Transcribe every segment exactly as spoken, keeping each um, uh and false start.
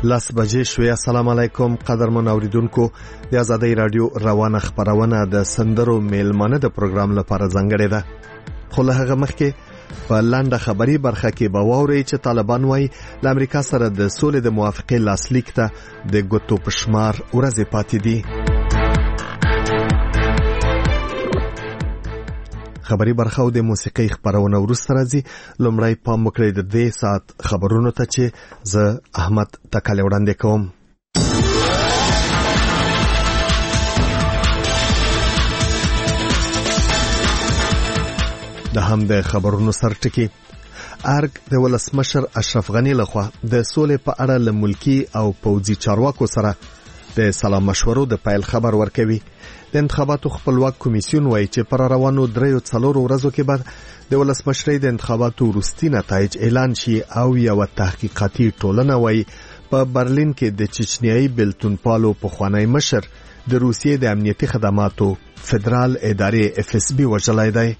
لاس بجې شوې. السلام علیکم قدرمن اوریدونکو. د آزادۍ رادیو روانه خبرونه د سندرو میلمانه د پروګرام لپاره ځانګړې ده. خو له هغه مخکې په لاندې خبري برخه کې به واورئ چې طالبان وايي د امریکا سره د سولې د موافقې لاسلیک ته د ګوتو پشمار ورځې پاتې دي. خبري برخه او د موسیقي خبرونه ورسته راځي. لومړی پام وکړئ د دې ساعت خبرونو ته چې زه احمد تکاله وړاندې کوم. د هم د خبرونو سرټکی ارګ د ولسمشر اشرف غنی لخوا د سولې په اړه له ملکی او پوځي چارواکو سره د سلام مشورو د پیل خبر ورکوي. د انتخاباتو خپلواک کمیسیون وایي چې پر روانو دریو څلورو ورځو کې بعد د ولسمشرۍ د انتخاباتو وروستي نتایج اعلان شي او یو تحقیقاتي ټولنه وایي په برلین کې د چچنیایي بلتونپالو پخوانی مشر د روسیې د امنیتي خدماتو فدرال ادارې اف اس بي وژلای دی.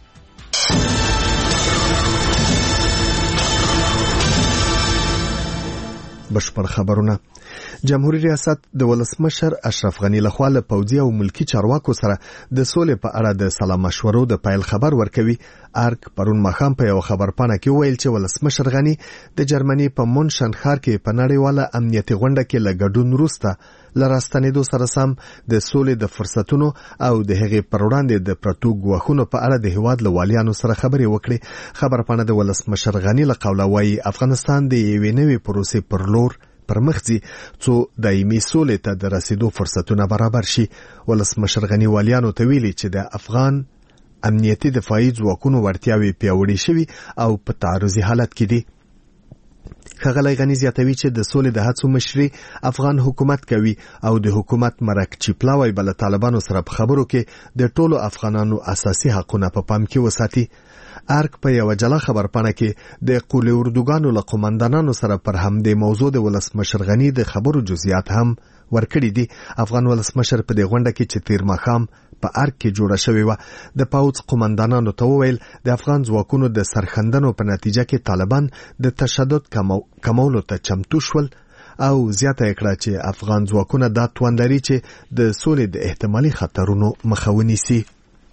بشپړ خبرونه. جمهوریت ریاست د ولسمشر اشرف غنی لخوا له پوځي او ملکی چارواکو سره د سولې په اړه د سلام مشورو د پیل خبر ورکوي. ارګ پرون ماښام په یو خبرپاڼه کې ویل چې ولسمشر غنی د جرمني په مونشن ښار کې په نړیواله امنیتي غونډه کې له ګډون وروسته له راستنېدو سره سم د سولې د فرصتونو او د هغې پر وړاندې د پرتو ګواښونو په اړه د هیواد له والیانو سره خبرې وکړي. خبرپاڼه د ولسمشر غنی له قوله وایي افغانستان د یوې نوې پروسې پر لور پرمخځي څو دایمي سولې ته د رسیدو فرصتونه برابر شي. ولسمشر غنی والیانو ته ویلي چې د افغان امنیتي دفاعي ځواکونو وړتیاوې پیاوړې شوي او په تعرضي حالت کې دي. ښاغلی غنی زیاتوي چې د سولې د هڅو مشري افغان حکومت کوي او د حکومت مرک چیپلاوی بل طالبانو سره په خبرو کې د ټولو افغانانو اساسي حقونه په پام کې وساتي. ارګ په یو جلا خبرپاڼه کې د قولي اردوګانو له قومندانانو سره پر همدې موضوع د ولسمشر غنی د خبرو جزئیات هم ورکړي دي. افغان ولسمشر په دې غونډه کې چې تیر ماښام په ارګ کې جوړه شوې و د پاوځ قومندانانو ته وویل د افغان ځواکونو د سرخندنو په نتیجه کې طالبان د تشدد کمولو ته چمتو شول او زیاته کړه چې افغان ځواکونه دا توان لري چې د سولې د احتمالي خطرونو مخه ونیسي.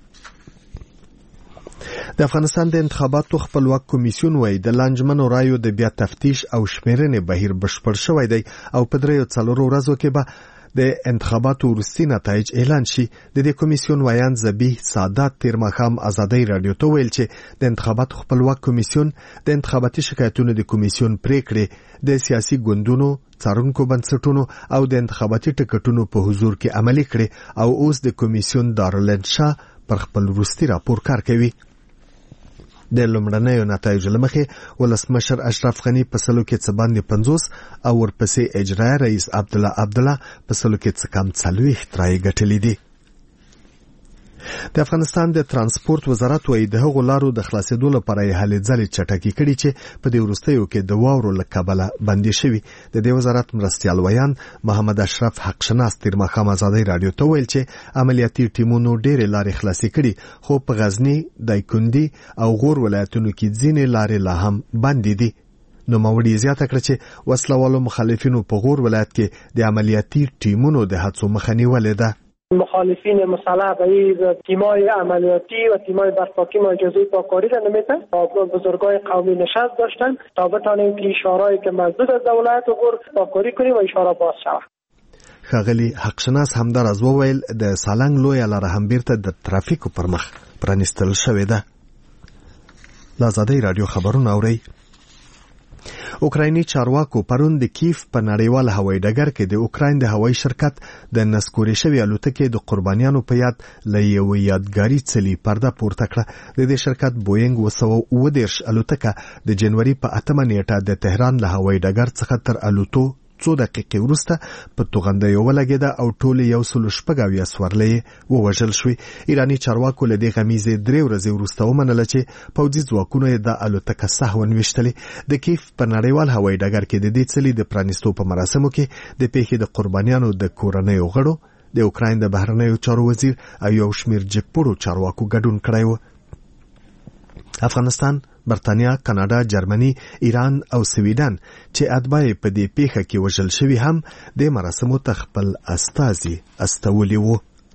د افغانستان د انتخاباتو خپلواک کمیسیون وایي د لانجمنو رایو د بیا تفتیش او شمیرنې بهیر بشپړ شوی دی او په دریو څلورو ورځو کې به د انتخاباتو وروستي نتایج اعلان شي. د دې کمیسیون وایان زبیح سادات تیر ماښام آزادۍ رادیو ته ویل چې د انتخاباتو خپلواک کمیسیون د انتخاباتي شکایتونو د کمیسیون پریکړې د سیاسي ګوندونو څارونکو بنسټونو او د انتخاباتي ټکټونو په حضور کې عملي کړي او اوس د کمیسیون دارالانشا پر خپل وروستي راپور کار کوي. د لومړنیو نتایجو له مخې ولسمشر اشرف غنی په سلو کې څه باندې پنځوس او ورپسې اجرایي رئیس عبدالله عبدالله په سلو کې څه کم څلوېښت رایې ګټلې دي. د افغانستان د ترانسپورت وزارت وایي د هغو لارو د خلاصېدو لپاره یې هلې ځلې چټکې کړي چې په دې وروستیو کې د واورو له کبله بندې شوي. د دې وزارت مرستیال ویان محمد اشرف حقشناس تیر ماښام آزادۍ رادیو ته ویل چې عملیاتي ټیمونو ډېرې لارې خلاصې کړي خو په غزني، دایکنډي او غور ولایتونو کې ځینې لارې لا هم بندې دي. نوموړي زیاته کړه چې وسلوالو مخالفینو په غور ولایت کې د عملیاتي ټیمونو د هڅو مخه نیولې ده. مخالفین مسلح به تیمای عملیاتی و تیمای برپاکی مجازی پاکاری را نمیتن بزرگای قومی نشست داشتن تا بتانیم که اشارهایی که مزدود از دولت غور پاکاری کنیم و اشاره باز شود. ښاغلي حقشناس همداراز وویل د سالنګ لویه لاره هم بیرته د ترافیکو پر مخ پرانیستل شوې ده. له آزادۍ رادیو خبرونه اورئ. اوکرایني چارواکو پرون د کیف په نړیوال هوایي ډګر کې د اوکراین د هوایي شرکت د نسکورې شوې الوتکې د قربانیانو په یاد له یوې یادګاري څلي پرده پورته کړه. د دې شرکت بوینګ اوه سوه اووه دېرش الوتکه د جنوري په اتمه نیټه د تهران له هوایي ډګر څخه تر الوتو څو دقیقې وروسته په توغندیو ولګېده او ټولې یو سل شپږ اویا سورلۍ ووژل شوې. ایراني چارواکو له دې غمیزې درې ورځې وروسته ومنله چې پوځي ځواکونو یې د الوتکه سهوا ویشتلې. د کیف په نړیوال هوایي ډګر کې د دې څلي د پرانیستو په مراسمو کې د پیښې د قربانیانو د کورنیو غړو، د اوکراین د بهرنیو چارو وزیر او یو شمېر جګپوړو چارواکو ګډون کړی و. افغانستان برتانیا، کاناډا، جرمني، ایران او سویډن چې اتباع په دې پیښه کې وژل شوي هم د مراسمو ته خپل استازي استولي وو.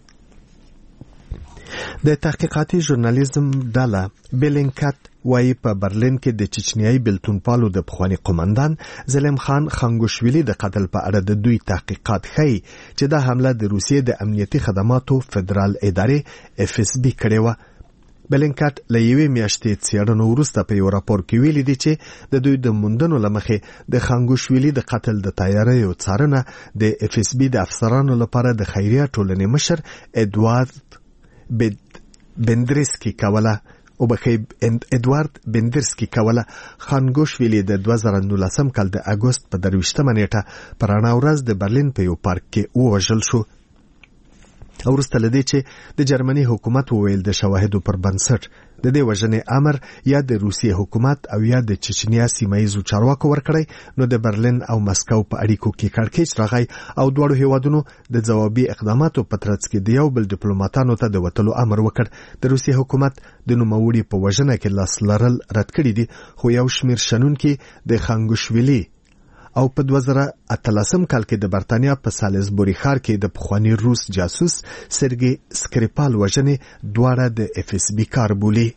د تحقیقاتي ژورنالیزم ډله بیلینکټ وایي په برلین کې د چچنیایي بلتونپالو د پخواني قومندان زلیم خان خانګوشویلي د قتل په اړه د دوی تحقیقات ښیي چې دا حمله د روسیې د امنیتي خدماتو فدرال ادارې اف اس بي کړې وه. بیلینکټ له یوې میاشتې څېړنو وروسته په یو راپور کې ویلي دي چې د دوی د موندنو له مخې د خانګوشویلي د قتل د تیاریو څارنه د اف اس بي د افسرانو لپاره د خیریه ټولنې مشر ادوارد بندرسکي کوله او بخې ادوارد بندرسکي کوله. خانګوشویلي د دوه زره نولسم کال د اګوست په درویشتمه نیټه په رڼا ورځ د برلین په یو پارک کې ووژل شو. وروسته له دې چې د جرمني حکومت وویل د شواهدو پر بنسټ د دې وژنې امر یا د روسیې حکومت او یا د چچنیا سیمه ییزو چارواکو ورکړی، نو د برلین او مسکو په اړیکو کې کړکېچ راغی او دواړو هیوادونو د ځوابي اقداماتو په ترڅ کې د یو بل ډیپلوماټانو ته د وتلو امر وکړ. د روسیې حکومت د نوموړي په وژنه کې لاس لرل رد کړي دي، خو یو شمېر شنونکي د خانګوشویلي او په دوه زره اتلسم کال کې د برتانیا په سالیزبوري ښار کې د پخواني روس جاسوس سرګي سکریپال وژنې دواړه د اف اس بي کار بولي.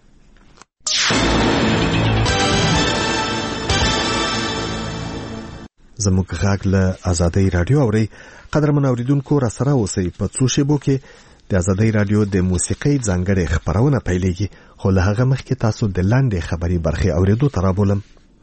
زموږ غږ له ازادۍ رادیو اوري. قدرمن اوریدونکو را سره اوسئ. په څو شیبو کې د ازادۍ رادیو د موسیقۍ ځانګړې خبرونه پیلېږي، خو له هغه مخکې تاسو د لاندې خبري برخې اوریدو ته رابولم.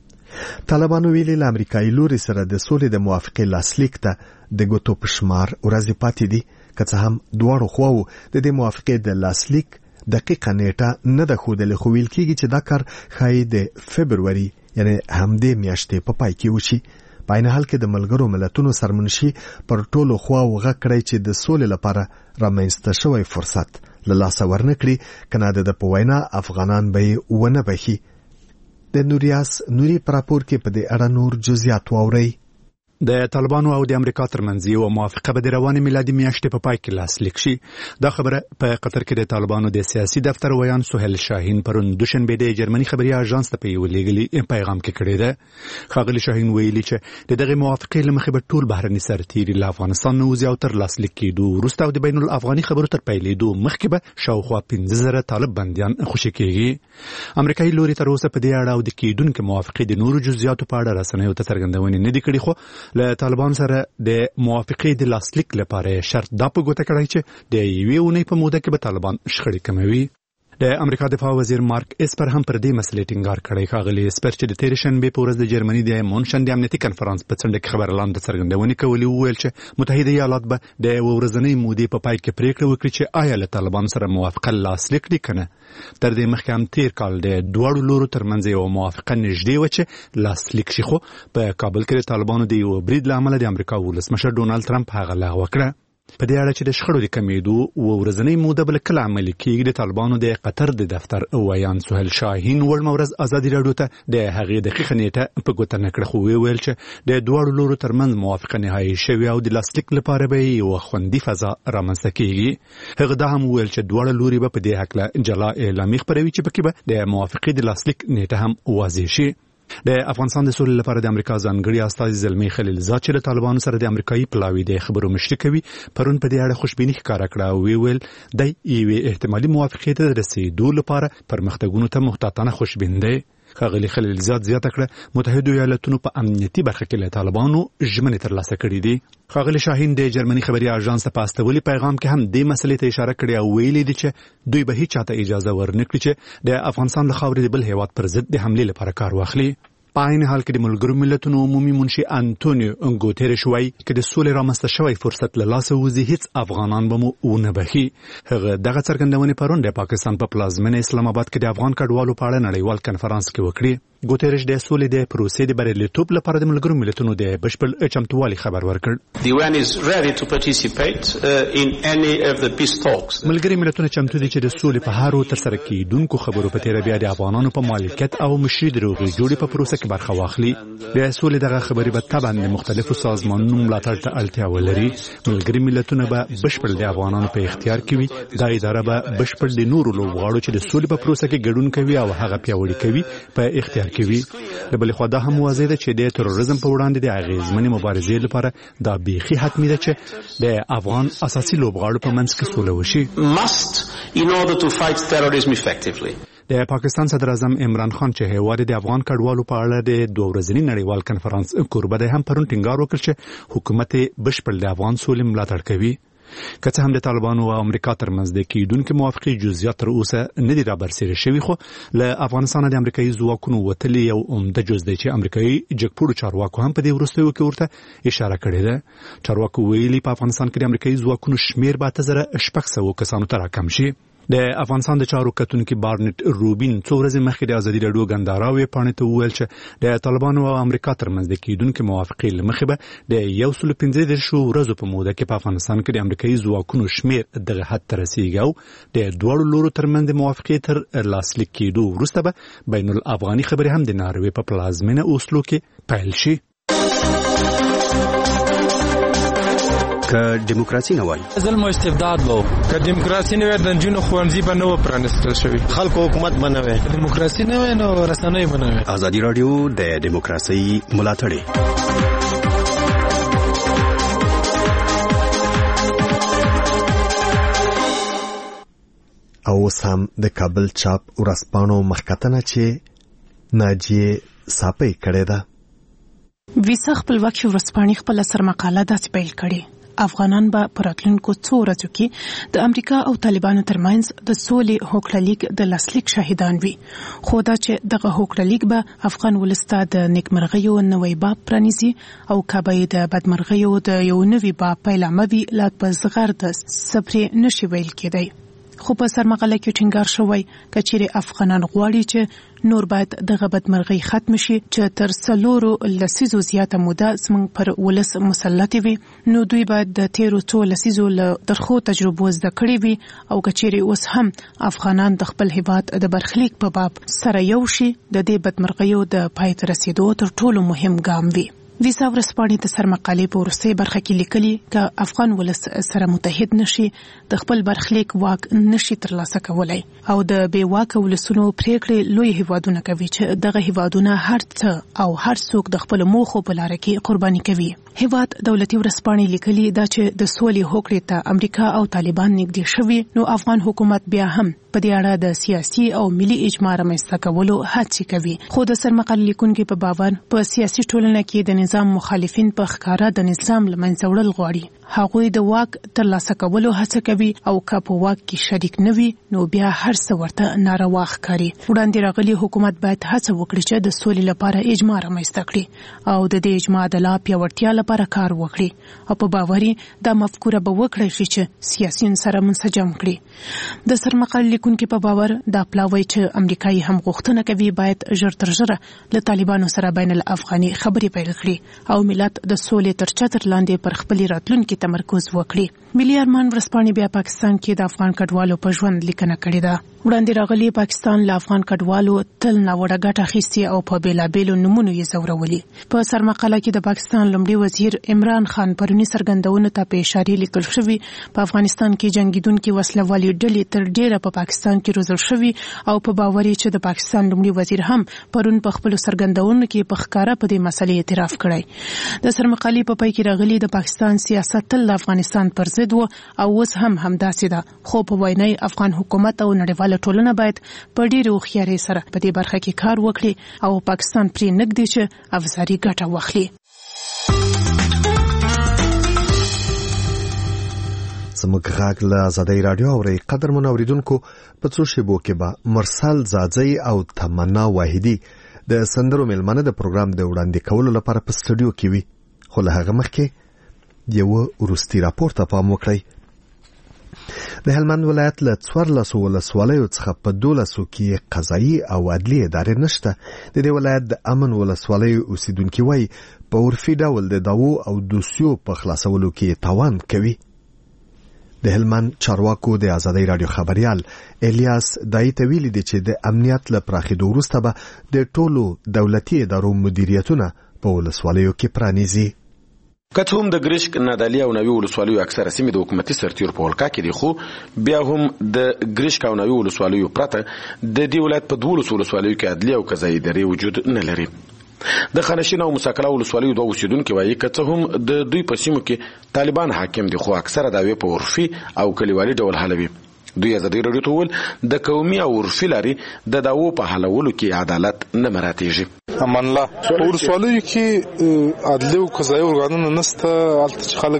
طالبانو ویلي له امریکایي لوري سره د سولې د موافقې لاسلیک ته د ګوتو په شمار ورځې پاتې دي، که څه هم دواړو خواوو د دې موافقې د لاسلیک دقیقه نیټه نه ده ښودلې، خو ویل کېږي چې دا کار ښایي د فبروري یعنې همدې میاشتې په پای کې وشي. په عین حال کې د ملګرو ملتونو سرمنشي پر ټولو خواوو غږ کړی چې د سولې لپاره رامنځته شوی فرصت له لاسه ورنکړي، کنه د په وینا افغانان به یې ونه بخي. د نوریاس نوري پراپور کې په دې اړه نور جزئیات واوري. د طالبانو او د امریکا ترمنځ یو موافقه به د روانې میلادي میاشتې په پای کې لاسلیک شي. دا خبره په قطر کې د طالبانو د سیاسي دفتر ویان سهیل شاهین پرون دوشنبه د جرمني خبري اژانس ته په یو لیږلي پیغام کې کړی ده. ښاغلي شاهین ویلي چې د دغه موافقې له مخې به ټول بهرني سرتیري له افغانستان نه وځي او تر لاسلیک کېدو وروسته او د بین الافغاني خبرو تر پیلېدو مخکې به شاوخوا پنځه زره طالب بندیان خوشي کېږي. امریکایي لوري تر اوسه په دې اړه او د کېدونکو موافقې د نورو جزئیاتو په اړه رسنیو ته څرګندونې نه دي کړې، خو له طالبان سره د موافقې د لاسلیک لپاره شرط دا په ګوته کړی چې د یوې اونۍ په موده کې به طالبان شخړې کموي. د امریکا دفاع وزیر مارک اسپر هم پر دې مسلې ټینګار کړی. ښاغلي اسپر چې د تېرې شنبې په ورځ د جرمني د مونشن د امنیتي کنفرانس په څنډه کې خبرلاندې څرګندونې کولې، وویل چې متحده ایالات به د ورځنۍ مودې په پای کې پریکړه وکړي چې آیا له طالبان سره موافقه لاسلیک کړي که نه. تر دې مخکې هم تېر کال د دواړو لورو ترمنځ یوه موافقه نږدې وه چې لاسلیک شي، خو په کابل کې د طالبانو د یو برید له امله د امریکا ولسمشر ډونالد ټرمپ هغه لغوه کړه. په دې اړه چې د شخړو د کمېدو و ورځنۍ موده به کله عملي کېږي، د طالبانو د قطر د دفتر ویان سهیل شاهین وړمه ورځ ازادي راډیو ته د هغې دقیقه نیټه په ګوته نه کړه، خو ویل چې د دواړو لورو ترمنځ موافقه نهایي شوې او د لاسلیک لپاره به یوه خوندي فضا رامنځته کېږي. هغه دا هم وویل چې دواړه لوري به په دې هکله جلا اعلامیه خپروي چې پکې به د موافقې د لاسلیک نیټه هم واضح شي. د افغانستان د سولې لپاره د امریکا ځانګړي استازي زلمي خلیلزاد چې له طالبانو سره د امریکایي پلاوي د خبرو مشري کوي پرون په دې اړه خوشبیني ښکاره کړه او ویل د یوې احتمالي موافقې ته رسیدو لپاره پرمختګونو ته محتاطانه خوشبین دی. ښاغلي خلیلزاد زیاته کړه متحده ایالاتونو په امنیتي برخه کې له طالبانو ژمنې ترلاسه کړې دي. ښاغلي شاهین د جرمني خبري اژانس ته په استولي پیغام کې هم دې مسلې ته اشاره کړې او ویلي دي چې دوی به هیڅ چاته اجازه ورنکړي چې د افغانستان له خاورې د بل هیواد پر ضد د حملې لپاره کار واخلي. په عین حال کې د ملګرو ملتونو عمومي منشي انټونیو ګوتریش وایي چې د سولې رامنځته شوی فرصت له لاسه وځي هیڅ افغانان به مو ونه بخي. هغه دغه څرګندونې پرون د پاکستان په پلازمینه اسلام آباد کې د افغان کډوالو په اړه نړیوال کنفرانس کې وکړي. ګوتریش د سولې د پروسې د بریالیتوب لپاره د ملګرو ملتونو د بشپړ چمتووالي خبر ورکړ. The U N is ready to participate uh, in any of the peace talks. ملګري ملتونه چمتو دي چې د سولې په هارو تر سره کېدونکو خبرو په تیر بیا د افغانانو په مالکیت او مشري د روغې جوړې په پروسه کې کې برخه واخلي. د سولې دغه خبرې به طبعا د مختلفو سازمانونو ملاتړ ته اړتیا ولري. ملګري ملتونه به بشپړ د افغانانو په اختیار کې وي. دا اداره به بشپړ د نورو لوبغاړو چې د سولې په پروسه کې ګډون کوي او هغه پیاوړي کوي په اختیار کې وي. د بل خوا دا هم واضح ده چې د تروریزم په وړاندې د اغیزمنې مبارزې لپاره دا بیخي حتمي ده چې د افغان اساسي لوبغاړو په منځ کې سوله وشي. In order to fight terrorism effectively. د پاکستان صدر اعظم عمران خان چې هیواد د افغان کډوالو په اړه د دوه ورځني نړیوال کنفرانس کوربه دی هم پرون ټینګار وکړ چې حکومت بشپړ د افغان سولې ملاتړ کوي. که څه هم د طالبانو او امریکا ترمنځ د کېدونکو موافقې جزئیات تر اوسه نه دي رابرسېره شوي، خو له افغانستانه د امریکایي ځواکونو وتلي یو عمده جز دی چې امریکایي جګپوړو چارواکو هم په دې وروستیو کې ورته اشاره کړې ده. چارواکو ویلي په افغانستان کې د امریکایي ځواکونو شمېر به اته زره شپږ سوه کسانو ته راکم شي. د افغانستان د چارو کتونکي بارنټ روبین څو ورځې مخکې د ازادي راډیو ګنداراوي پاڼې ته وویل چې د طالبانو او امریکا ترمنځ د کېدونکو موافقې له مخې به د یو سل پنځه دېرش ورځو په موده کې په افغانستان کې د امریکایي ځواکونو شمېر دغه حد ته رسیږي او د دواړو لورو ترمنځ د موافقې تر لاسلیک کېدو وروسته به بین الافغاني خبرې هم د ناروې په پلازمینه اوسلو کې پیل شي. که دیموکراسي نه وای ظلم او استبداد وو، که دیموکراسي نه وای د جنونو خوانځي به نه و پرانستل شوی، خلکو حکومت به نه وای، دیموکراسي نه وای نو رسنۍ به نه وای. ازادي راډیو د دیموکراسي ملاتړ او سم د کابل چاپ ورسپانو مخکتنه چې ناجیه صاپي کړې ده. ویسا خپلواکي ورسپانې خپل سر مقاله داسې پیل کړي: افغانان به په راتلونکو څو ورځو کې د امریکا او طالبانو ترمنځ د سولې هوکړه لیک د لاسلیک شاهدان وي، خو دا چې دغه هوکړه لیک به افغان ولسته د نیکمرغیو نوی باب پرانیزي او کابه د بدمرغیو د یو نوی باب پیلامه وي، لا په زغر د سپرې نشي ویل کېدی. خو په سرمقاله کې ټینګار شوی کچېرې افغانان غواړي چې نور باید دغه بدمرغي ختم شي چې تر څلورو لسیزو زیاته موده زموږ پر ولس مسلط وي، نو دوی باید د تیرو څو لسیزو له درخو تجربو زده کړي وي او کچېرې اوس هم افغانان د خپل هیواد د برخلیک په باب سره یو شي، د دې بدمرغیو د پای ته رسیدو تر ټولو مهم ګام وي. ویسا ورسپانې د سرمقالې په وروستۍ برخه کې لیکلي که افغان ولس سره متحد نشي، د خپل برخلیک واک نشي ترلاسه کولای او د بې واکه ولسونو پریکړې لوی هیوادونه کوي چې دغه هیوادونه هر څه او هر څوک د خپل موخو په لار کې قرباني کوي. هیواد دولتي ورسپانې لیکلي دا چې د سولې هوکړې ته امریکا او طالبان نږدې شوي، نو افغان حکومت بیا هم په دې اړه د سیاسي او ملي اجماع رامنځته کولو هڅې کوي. خو د سرمقالې لیکونکي په باور په سیاسي ټولنه کې د نظام مخالفین په ښکارا د نظام له منځه وړل غواړي. هغوی د واک ترلاسه کولو هڅه کوي او که په واک کې شریک نه وي نو بیا هر څه ورته ناروا ښکاري. وړاندې راغلي حکومت باید هڅه وکړي چې د سولې لپاره اجماع رامنځته کړي او د دې اجماع د لا پیاوړتیا لپاره کار وکړي او په باوري دا مفکوره به وکړي چې سیاسيون سره منسجم کړي. د سرمقالې لیکونکي په باور دا پلاوی چې امریکایي هم غوښتنه کوي باید ژر تر ژره له طالبانو سره بین الافغاني خبرې پیل کړي او ملت د سولې تر چتر لاندې پر خپل راتلونکي تمرکز وکړي. ملي ارمان ورسپانې بیا پاکستان کې د افغان کډوالو په ژوند لیکنه کړې ده. وړاندې راغلي پاکستان له افغان کډوالو تل ناوړه ګټه اخیستې او په بیلابیلو نومونو یې ځورولي. په سرمقاله کې د پاکستان لومړي وزیر عمران خان پرونی څرګندونو ته په اشاره لیکل شوی په افغانستان کې جنگیدونکو وسلوالي ډلې تر ډیره په پاکستان کې روزل شوی او په باوري چې د پاکستان لومړي وزیر هم پرون په خپل څرګندونو کې په ښکارا په دې مسلې اعتراف کړی. د سرمقالې په پای کې راغلي د پاکستان سیاست تل افغانستان پر ضد و او اوس هم همداسې ده، خو په وینای افغان حکومت او نړیواله ټولنه باید په ډیره هوښیارۍ سره په دې برخه کې کار وکړي او پاکستان پرې نږدې چې افزاري ګټه واخلي. زموږ غږ له ازادۍ راډیو اورئ. قدرمن اوریدونکو، په څو شیبو کې به مرسل زاځی او تمنا واحدي د سندرو ملمنه د پروګرام د وړاندې کولو لپاره په سټوډیو کې وي، خو له هغه مخکې یو وروستي راپور ته پام وکړئ. د هلمند ولایت له څوارلسو ولسوالیو څخه په دولسو کې قضایي او عدلي ادارې نشته. د دې ولایت د امن ولسوالیو اوسیدونکي وایي په عرفي ډول د دعوو او دوسیو په خلاصولو کې تاوان کوي. د هلمند چارواکو د ازادي رادیو خبريال الیاس دایته ویلي دی چې د امنیت له پراخېدو وروسته به د ټولو دولتي ادارو مدیریتونه په ولسوالیو کې پرانیزي. کته هم د ګریشک نادالي او نوي ولسوالیو اکثره سیمې د حکومتي سرتیور په ولکا کې دي، خو بیا هم د ګریشک او نوي ولسوالیو پرته د دې ولایت په دوه ولسوالیو کې عدلي او قضایي ادارې وجود نه لري. د خانشین او مساکلا ولسوالیو دوه اوسیدونکو وایي کته هم د دوی په سیمو کې طالبان حاکم دي، خو اکثره داوی په عرفي او کلیوالي ډول حلوي. دوی ازادي راډیو ته وویل د قومي او عرفي لارې د دعوو په حلولو کې عدالت نه مراعاتېږي. امان الله په ولسوالیو کې عدلي او قضایي ارګانونه نشته، هلته چې خلک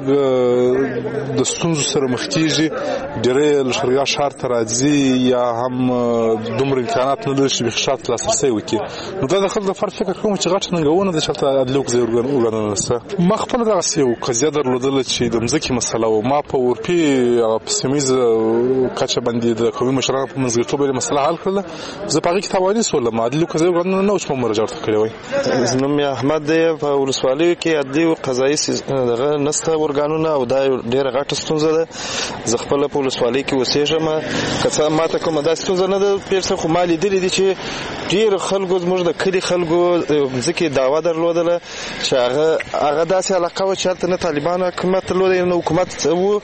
د ستونزو سره مخ کېږي، ډېری لښکرګاه ښار ته راځي یا هم دومره امکانات نه لري چې بیخي ښار ته لاسرسی وکړي. نو دا د خلکو لپاره فکر کوم چې غټه ننګونه ده چې هلته عدلي او قضایي ارګانونه نشته. ما خپله دغسې یو قضیه درلودله چې د مځکې مسله وه، ما په عرفي په سیمه ییزه کچه باندې د قومي مشرانو په منځګړیتوب باندې مسله حل کړله. زه په هغې کې تاواني شولم، عدلي او قضایي ارګانونه نه اوس ما مراجعه کړې وای. نوم یې احمد دی. په ولسوالیو کې عدلي او قضایي دغه نسته ارګانونه او دا ډېره غټه ستونزه ده. زه خپله په ولسوالۍ کې اوسېږم، که څه ماته کومه دا ستونزه نه ده پېښه، خو ما لیدلي دي چې ډېر خلکو زموږ د کلي خلکو مځکې دعوه درلودله چې هغه هغه داسې علاقه وه چې هلته نه طالبان حکومت درلودی نه حکومت و،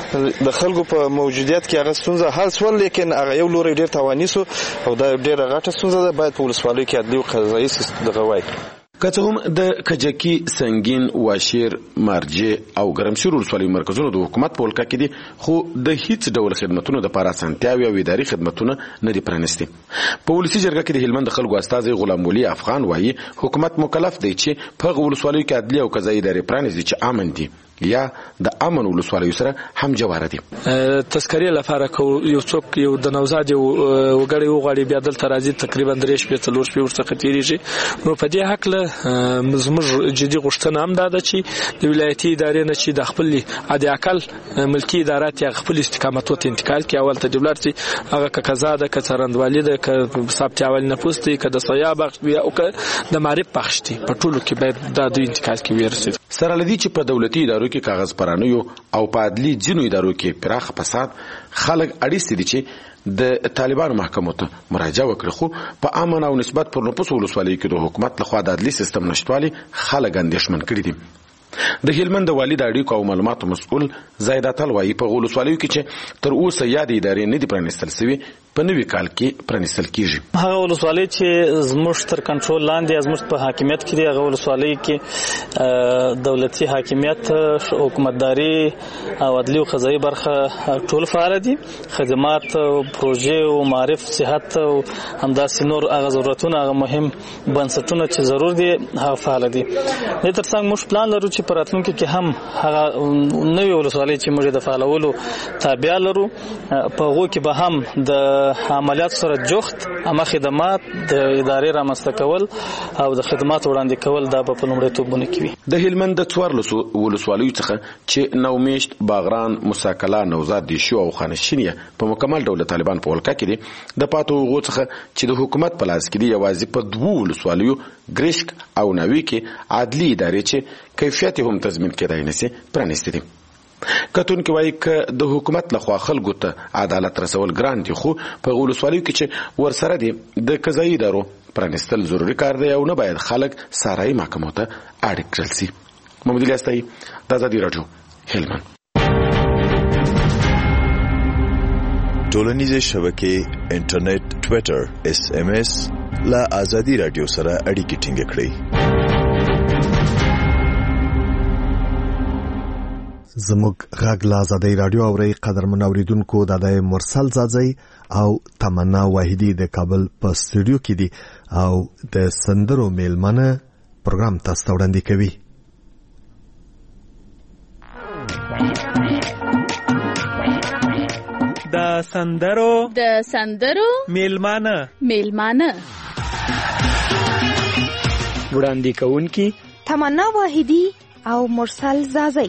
د خلکو په موجودیت کې هغه ستونزه حل شول، لیکن هغه یو لوری ډېر تاواني سو او دا ډېره غټه ستونزه ده. باید په ولسوالیو کې عدلي او قضایي دغه وای. کته هم د کجکی، سنگین، واشیر، مارجه او ګرمسیر ولسوالیو مرکزونو د حکومت په ولکه کې دي، خو د هیڅ ډول خدماتونو د لپاره اسانتیاوې او اداري خدماتونه نه دي پرانیستي. په ولسی جرګه کې د هلمند خلکو استازي غلام ولی افغان وایي حکومت مکلف دی چې په ولسوالیو کې عدلي او قضایي ادارې پرانیزي چې امن دي یا د امن ولسوالیو سره هم جواره دي. تذکرې لپاره کو یو څوک یو د نوزاد یو وګړی وغواړي بیا دلته راځي تقریبا درې شپې څلور شپې ورڅخه تېرېږي. نو په دې هکله زموږ جدي غوښتنه هم دا ده چې د ولایتي ادارې نه چې د خپل حداقل ملکي ادارات یا خپل استقامتو ته انتقال کړي، اول ته دولت چې هغه که قضا ده، که څارندوالي ده، که ثبت اول نفوس دی، که د سیا بخش وي او که د معرف بخش دی، په ټولو کې باید دا دوی انتقال کې ورسېږي. سره لدی چې په دولتي ادارو کې کاغذ پرانیو او په عدلي ځینو ادارو کې پراخ فساد خلک اړیسي دي چې د طالبانو محکمو ته مراجعه وکړي، خو په امن او نسبت پر نفوس ولسوالیو کې د حکومت لخوا د عدلي سیستم نشټوالي خلک اندېښمن کړي دي. د هلمند والي د اړیکو او معلوماتو مسؤل زاید اتل وایي په ولسوالیو کې چې تر اوسه یاد ادارې نه دي پرانیستل سوي، په نوي کال کې پرانیستل کیږي. هغه ولسوالۍ چې زموږ تر کنټرول لاندې زموږ په حاکمیت کې دي، هغه ولسوالۍ کې دولتي حاکمیت، حکومتداري او عدلي او قضایي برخه ټول فعال دي. خدمات، پروژې او معرف، صحت او همداسې نور هغه ضرورتونه، هغه مهم بنسټونه چې ضرور دي هغه فعال دي. د ترڅنګ موږ پلان لرو چې په راتلونکي کې هم هغه نوې ولسوالۍ چې موږ د فعالولو تابع لرو، په هغو کې به هم د عملیات سره جوخت عامه خدمات د ادارې رامنځته کول او د خدمات وړاندې کول دا به په لومړیتوبونه کې وي. د هلمند د څوارلسو ولسوالیو څخه چې نومیشت، باغران، مساکلا، نوزاد، دیشو او خانشین په مکمل ډول طالبان په ولکه کې دي. د پاتو هغو څخه چې د حکومت په لاس کې دي یوازې په دوو ولسوالیو ګریشک او ناوی کې عدلي ادارې چې کیفیت هم تضمین کېدای نشي پرانیستي دي. کتون کې وایي ک د حکومت لخوا خلکو ته عدالت رسول ګران دي، خو په ولسوالیو کې چې ورسره دي د قضایي ادارو پرانیستل ضروري کار دی او نه باید خلک سارای محکمو ته اړ کړل شي. محمد الیاس تای د ازادي راډیو هلمند. ټولنیزې شبکې، انټرنیټ، ټویټر، اس ام اس لا ازادي راډیو سره اړیکې ټینګ کړئ. زموږ غږ لا ازادي راډیو اوري قدرمن اوریدونکو، د دای مرسل زازي او تمنا واحدی د کابل په سټوډیو کې دي او د سندرو میلمنه پروګرام تاسو ته وړاندې کوي. د سندرو د سندرو میلمانه میلمانه وړاندې کوونکی تمنا واحدی او مرسل زازي.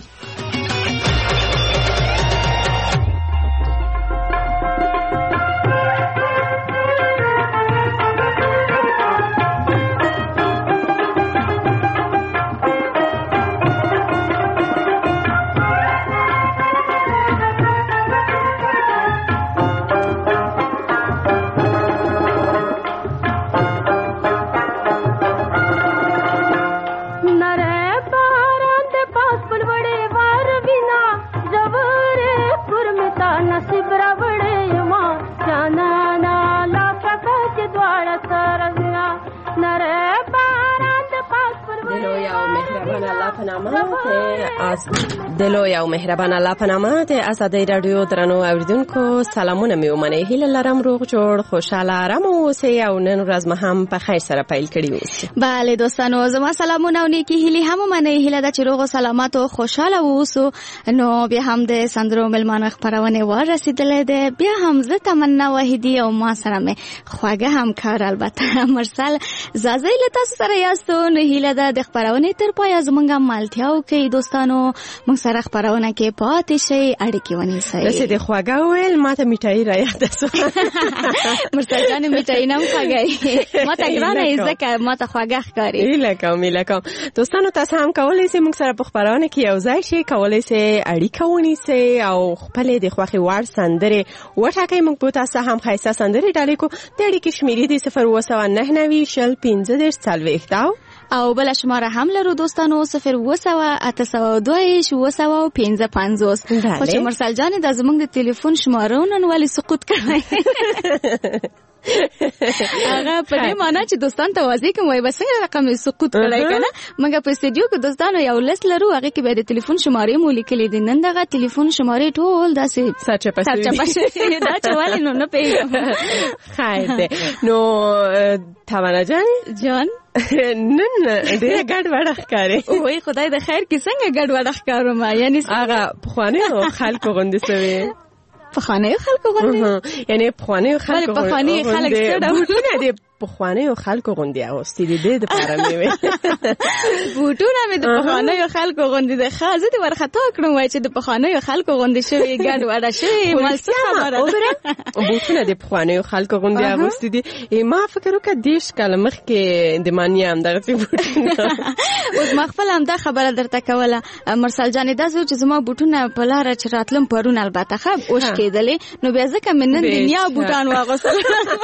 مهربان الله په نامه از دلو یو مهربان الله په نامه د آزادۍ رادیو درنو اوریدونکو سلامونه مې ومنئ. هیله لرم روغ جوړ خوشاله آرام اوسئ او نن ورځ مو هم په خیر سره پیل کړي اوسئ. بله دوستانو زما سلامونه او نیکی هیلې هم ومنئ. هیله ده چې روغ او سلامت او خوشاله اوسو. نو بیا هم د سندرو ملمانه خپرونې ور رسیدلې ده. بیا هم زه تمنا وحیدی او ما سره مې خواږه همکار البته مرسل زازی له تاسو سره یاستو. نو هیله ده د خپرونې تر پایه زموږ مالتیا وکړئ دوستانو. موږ سره خپرونه کې پاتې شئ، اړیکې ونیسئ. داسې د خواږه ویل ما ته میټایي رایاده شوه. مرسل جانې میټایي نه هم خوږی ما ته ګرانه یې ځکه ما ته خواږه ښکاري. هیله کوم هیله کوم. دوستانو تاسو هم کولی شئ موږ سره په خپرونه کې یو ځای شئ، کولی شئ اړیکه ونیسئ او خپلې د خوښې وړ سندرې وټاکئ. موږ به تاسو هم ښایسته سندرې ډالۍ کوو. د اړیکې شمیرې د صفر اووه سوه نهه نوي شل پنځه دېرش څلوېښت او بل شماره هم لرو دوستانو صفر اووه سوه اته سوه دوه اووه سوه پنځه پنځوس. خو چې مرسل جانې دا زموږ د تلیفون شماره نن ولې سقوط کړی هغه په دې معنی چې دوستان ته واضح کوم وای بس څنګه رقم سقوط کړای کنه. موږ په استودیو کې دوستانو یو لیست لرو هغه کې به د ټلیفون شمارې مو لیکلې دي. نن دغه ټلیفون شمارې ټول داسې سرچپه شوي دا چې ولې نو نه پیژنم. خیر دی. نو تمنا جان جان نن ډېر ګډ وډ ښکاري. وای خدای د خیر کې څنګه ګډ وډ ښکارم. یعنی هغه پخوانیو خلکو غوندې سوي. پخوانیو خلکو غوندې یعنی پخوانیو خلکو غوندې پخواني خلک ستړي بوټونه دي پخوانیو خلکو غوندې اغوستي دي د لپاره مې وي. بوټونه مې د پخوانیو خلکو غوندې د خازه دي ورخطا کړم وای چې د پخوانیو خلکو غوندې شوی ګډ وډه شوی مال څه خبره بوټونه د پخوانیو خلکو غوندې اغوستي دي. ما فکر وکړ دیش کله مخکې د مانیا هم دغه بوټونه اوس ما خپل هم دا خبره درته کوله مرسل جانې دا چې زما بوټونه په لاره چې راتلم پرون البته خب اوش کېدلې نو بیا ځکه مې نن دنیا بوټان واغوستل.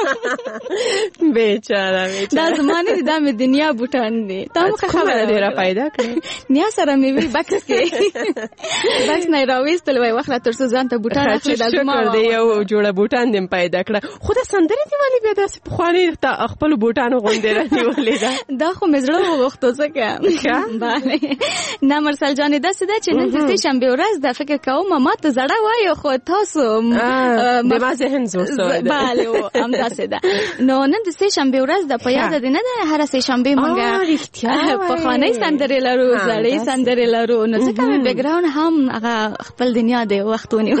بیچاره دا زمانه دي دا مې دنیا بوټان دي. تا مو خبره ډیره پیدا کړې. نیا سره مې وی بکس کې بکس نه راوېستل وای وخت تر څو ځان ته بوټان اخلي. دا زما دی یو جوړه بوټان دې پیدا کړه. خو دا سندرې دی والی بیا داسې پخواني ته خپل بوټانو غوندې رانیولې ده. دا خو مې زړه وغوښتو ځکه بله نه مرسل جانې داسې ده چې نن د سې شنبې ورځ ده فکر کوم ما ته زړه وایو خو تاسو د ما ذهن زور سوی ده. بله همداسې ده. نو نن د سې شنبې ورځ ده په یاد دي نه ده هره سې شنبې مونږه پخوانۍ سندرې لرو زړې سندرې لرو. نو ځکه مې بیکګراوند هم هغه خپل دنیا دی وخت ونیو.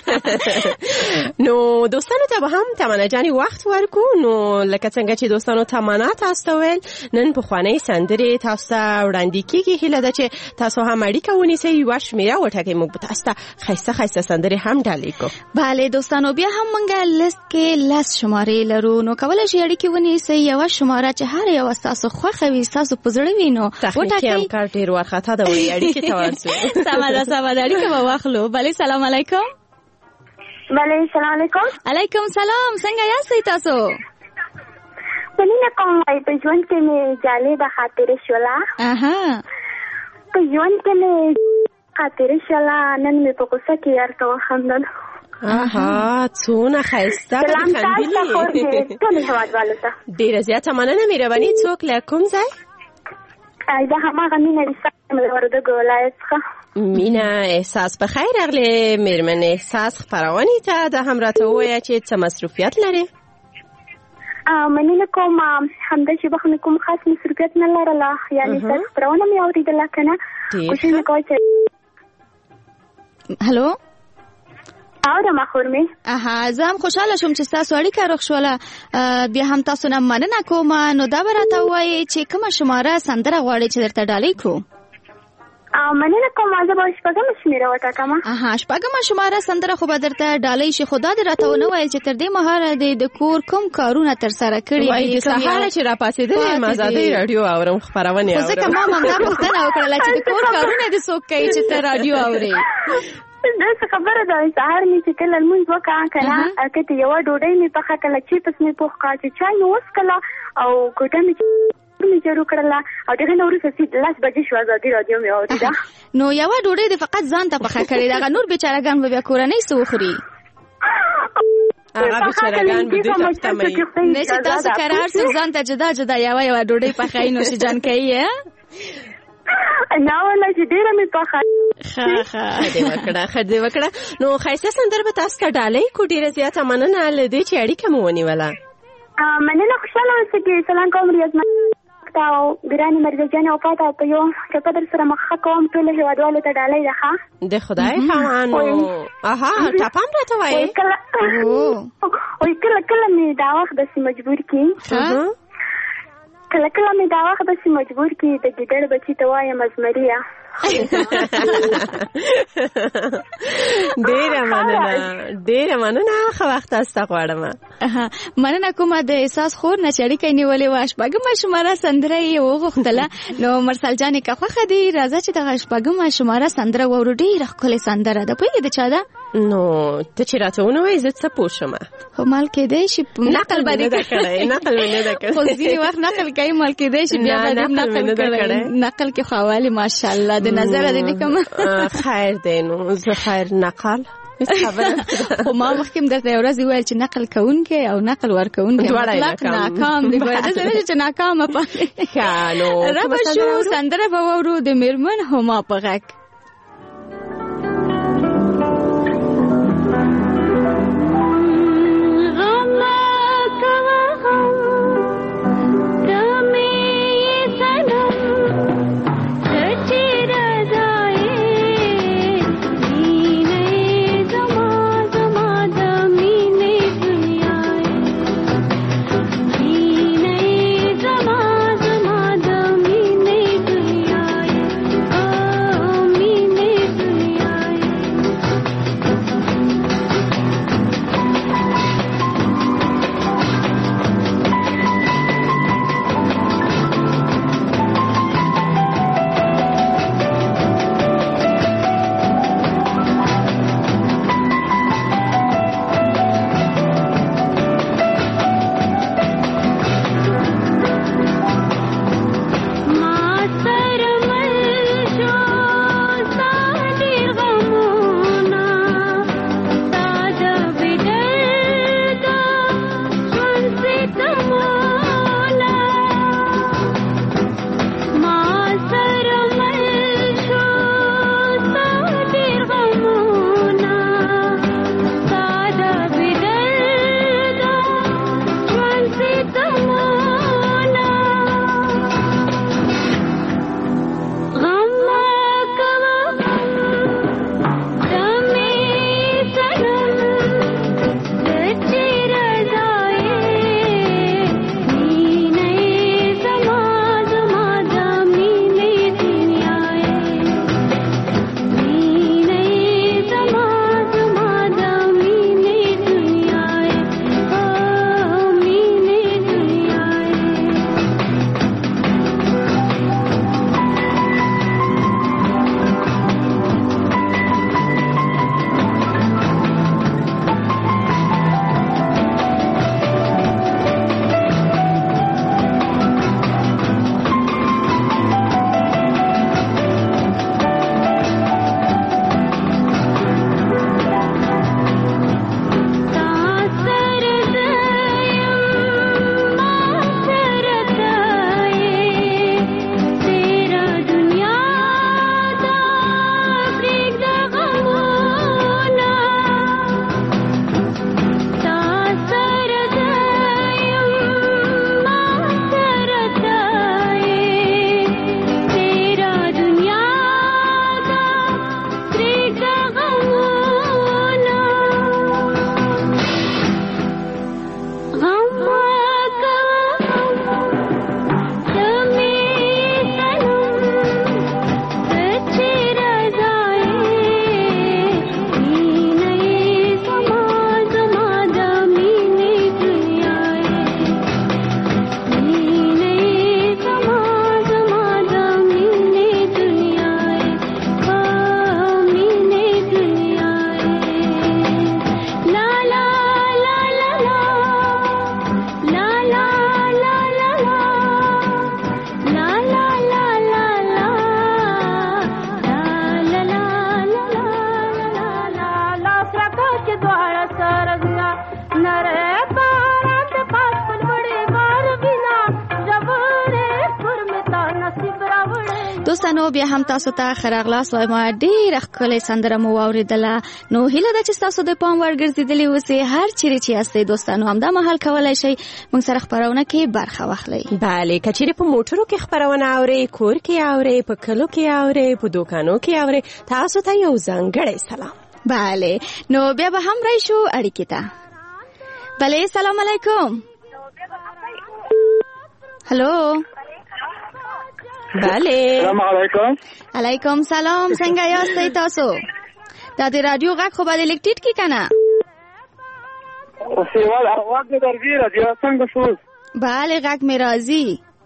نو دوستانو ته به هم تمنا جانې وخت ورکو. نو لکه څنګه چې دوستانو تمنا تاسو ته ویل نن پخوانۍ سندرې تاسو ته وړاندې کېږي. هیله ده چې تاسو هم اړیکه ونیسئ یوه شمېره وټاکئ. موږ به تاسو ته ښایسته ښایسته سندرې هم ډالۍ کوو. بله دوستانو بیا هم مونږ لیست کې لس شمارې لرو. نو کولی شئ اړیکې ونیسئ یوه شماره چې هر یوه ستاسو خوښه وي ستاسو په زړه وي. نو تخنیکي همکار ډېر وارخطا ده وایي اړیکې ته ورسو. سمه ده سمه ده اړیکه به واخلو. بلې سلام علیکم. بلې سلام علیکم. علیکم سلام. څنګه یاستئ تاسو؟ مننه کوم. په ژوند کې مې جالبه خاطره شوله. اها په ژوند کې مې خاطره شوله. نن مې په غوسه کې یارته وخندل. آها څونه ښایسته به دې خندلي. ډېره زیاته مننه مهرباني. څوک له کوم ځای؟ دا هماغه مینه د وردګو ولایت څخه. مینه احساس په خیر راغلې مېرمن احساس خپرونې ته. دا هم راته ووایه چې څه مصروفیت لرې؟ مننه کوم. همدا چې بخښنه کوم خاص مصروفیت نه لرله. یعنې ستاسو خپرونه مې اورېدله که نه. کوشش مې کوی چې هلو اورم اخور می. اها زه هم خوشاله شوم چې تاسو اړیکه روغ شوله. بیا هم تاسو نه مننه کوم. نو دا به راته ووایئ چې کومه شماره سندره غواړئ چې درته ډالۍ کړو؟ مننه کوم. زه به شپږمه شمېره وټاکم. اها شپږمه شماره سندره خو به درته ډالۍ شي. خو دا دې راته ونه ویل چې تر دې مهاله دې د کور کوم کارونه ترسره کړي وایي. د سهاره چې راپاڅېدلې یم ازادۍ راډیو اورم خپرونې اورم. خو ځکه ما همدا پوښتنه وکړله چې د کور کارونه دې څوک کوي چې ته راډیو اورې؟ داسې خبره ده. سهار مې چې کله لمونځ وکړه که نه کته یوه ډوډۍ مې پخه کړله چیپس مې پوخ کړه چې چای مې وڅښله او کوټه مې مې جارو کړله او دغه نه وروسته لس بجې شو ازادي راډیو مې اورېده. نو یوه ډوډۍ دې فقط ځان ته پخه کړې ده. هغه نور بیچارهګان به بیا کورنۍ څه وخوري؟ هغه بیچارهګان به دوی ته تمایي نه چې تاسو قرار سو ځان ته جدا جدا یوه یوه ډوډۍ پخوئ نو چې جان کوي. نه ولا چې ډیره مې پخه ښه ښه دې وکړه ښه دې وکړه نو ښایسته سندره به تاسو ته ډالۍ کو ډیره زیاته مننه له دې چې اړیکه مو ونیوله مننه خوشحاله اوسئ چې سلام کوم ریاض او ګرانې مرزا جانې وفاته په یو ټپه در سره مخه کوم ټولو هېوادوالو ته ډالۍ ده ښه د خدای پامانو اها ټپه هم راته وایې وایي کله کله مې دا وخت داسې مجبور کړي کله کله مې دا وخت داسې مجبور کړي د ګیدړ بچي ته وایم ازمريه ډیره مننه ډیره مننه ښه وخت تاسو ته غواړم مننه کومه د احساس خور نه چې اړیکه نیولې وه شپږمه شماره سندره یې وغوښتله نو مرسل جانې که خوښه دي راځه چې دغه شپږمه شماره سندره واورو ډېره ښکلې سندره ده پوهېږې د چا ده نو ته چې راته ونه وایې زه څه پوه شمه خو مال کېدی شي نقل به دې کړی نقل مې نه ده کړی خو ځینې وخت نقل کوي مال کېدی شي بیا به دې نقل کړی نقل کې خوالې ماشاءالله د نظر دې لیکم خیر دی نو زه خیر نقل خو ما مخکې درته یو ورځ وویل چې نقل کوونکی او نقل ورکوونکی مطلق ناکام دی دلته نه چې ناکامه پاتې ښه نو ربه شو سندره به واورو د میرمن هما په غږ Oh دوستانو بیا هم تاسو ته خراغلاس وایم ډیر ښکلې سندره مو واوریدله نو هیله ده چې تاسو د پام وړ ګرځېدلي اوسئ هر چیرې چې یاستئ دوستانو همدا مهال کولی شئ موږ سره خپرونه کې برخه واخلئ. بله که چیرې په موټرو کې خپرونه اورئ کور کې اورئ په کلو کې اورئ په دوکانو کې اورئ تاسو ته یو ځانګړی سلام. بله نو بیا به هم راشو اړیکې ته. بله سلام علیکم. هلو بله سلام علیکم. علیکم سلام. څنګه یاستئ تاسو؟ دا د رادیو غږ خو باندې لیک ټیټ کی کنه؟ سیوال اواز مې درځي رادیو څنګه شو؟ بله غږ مې راځي.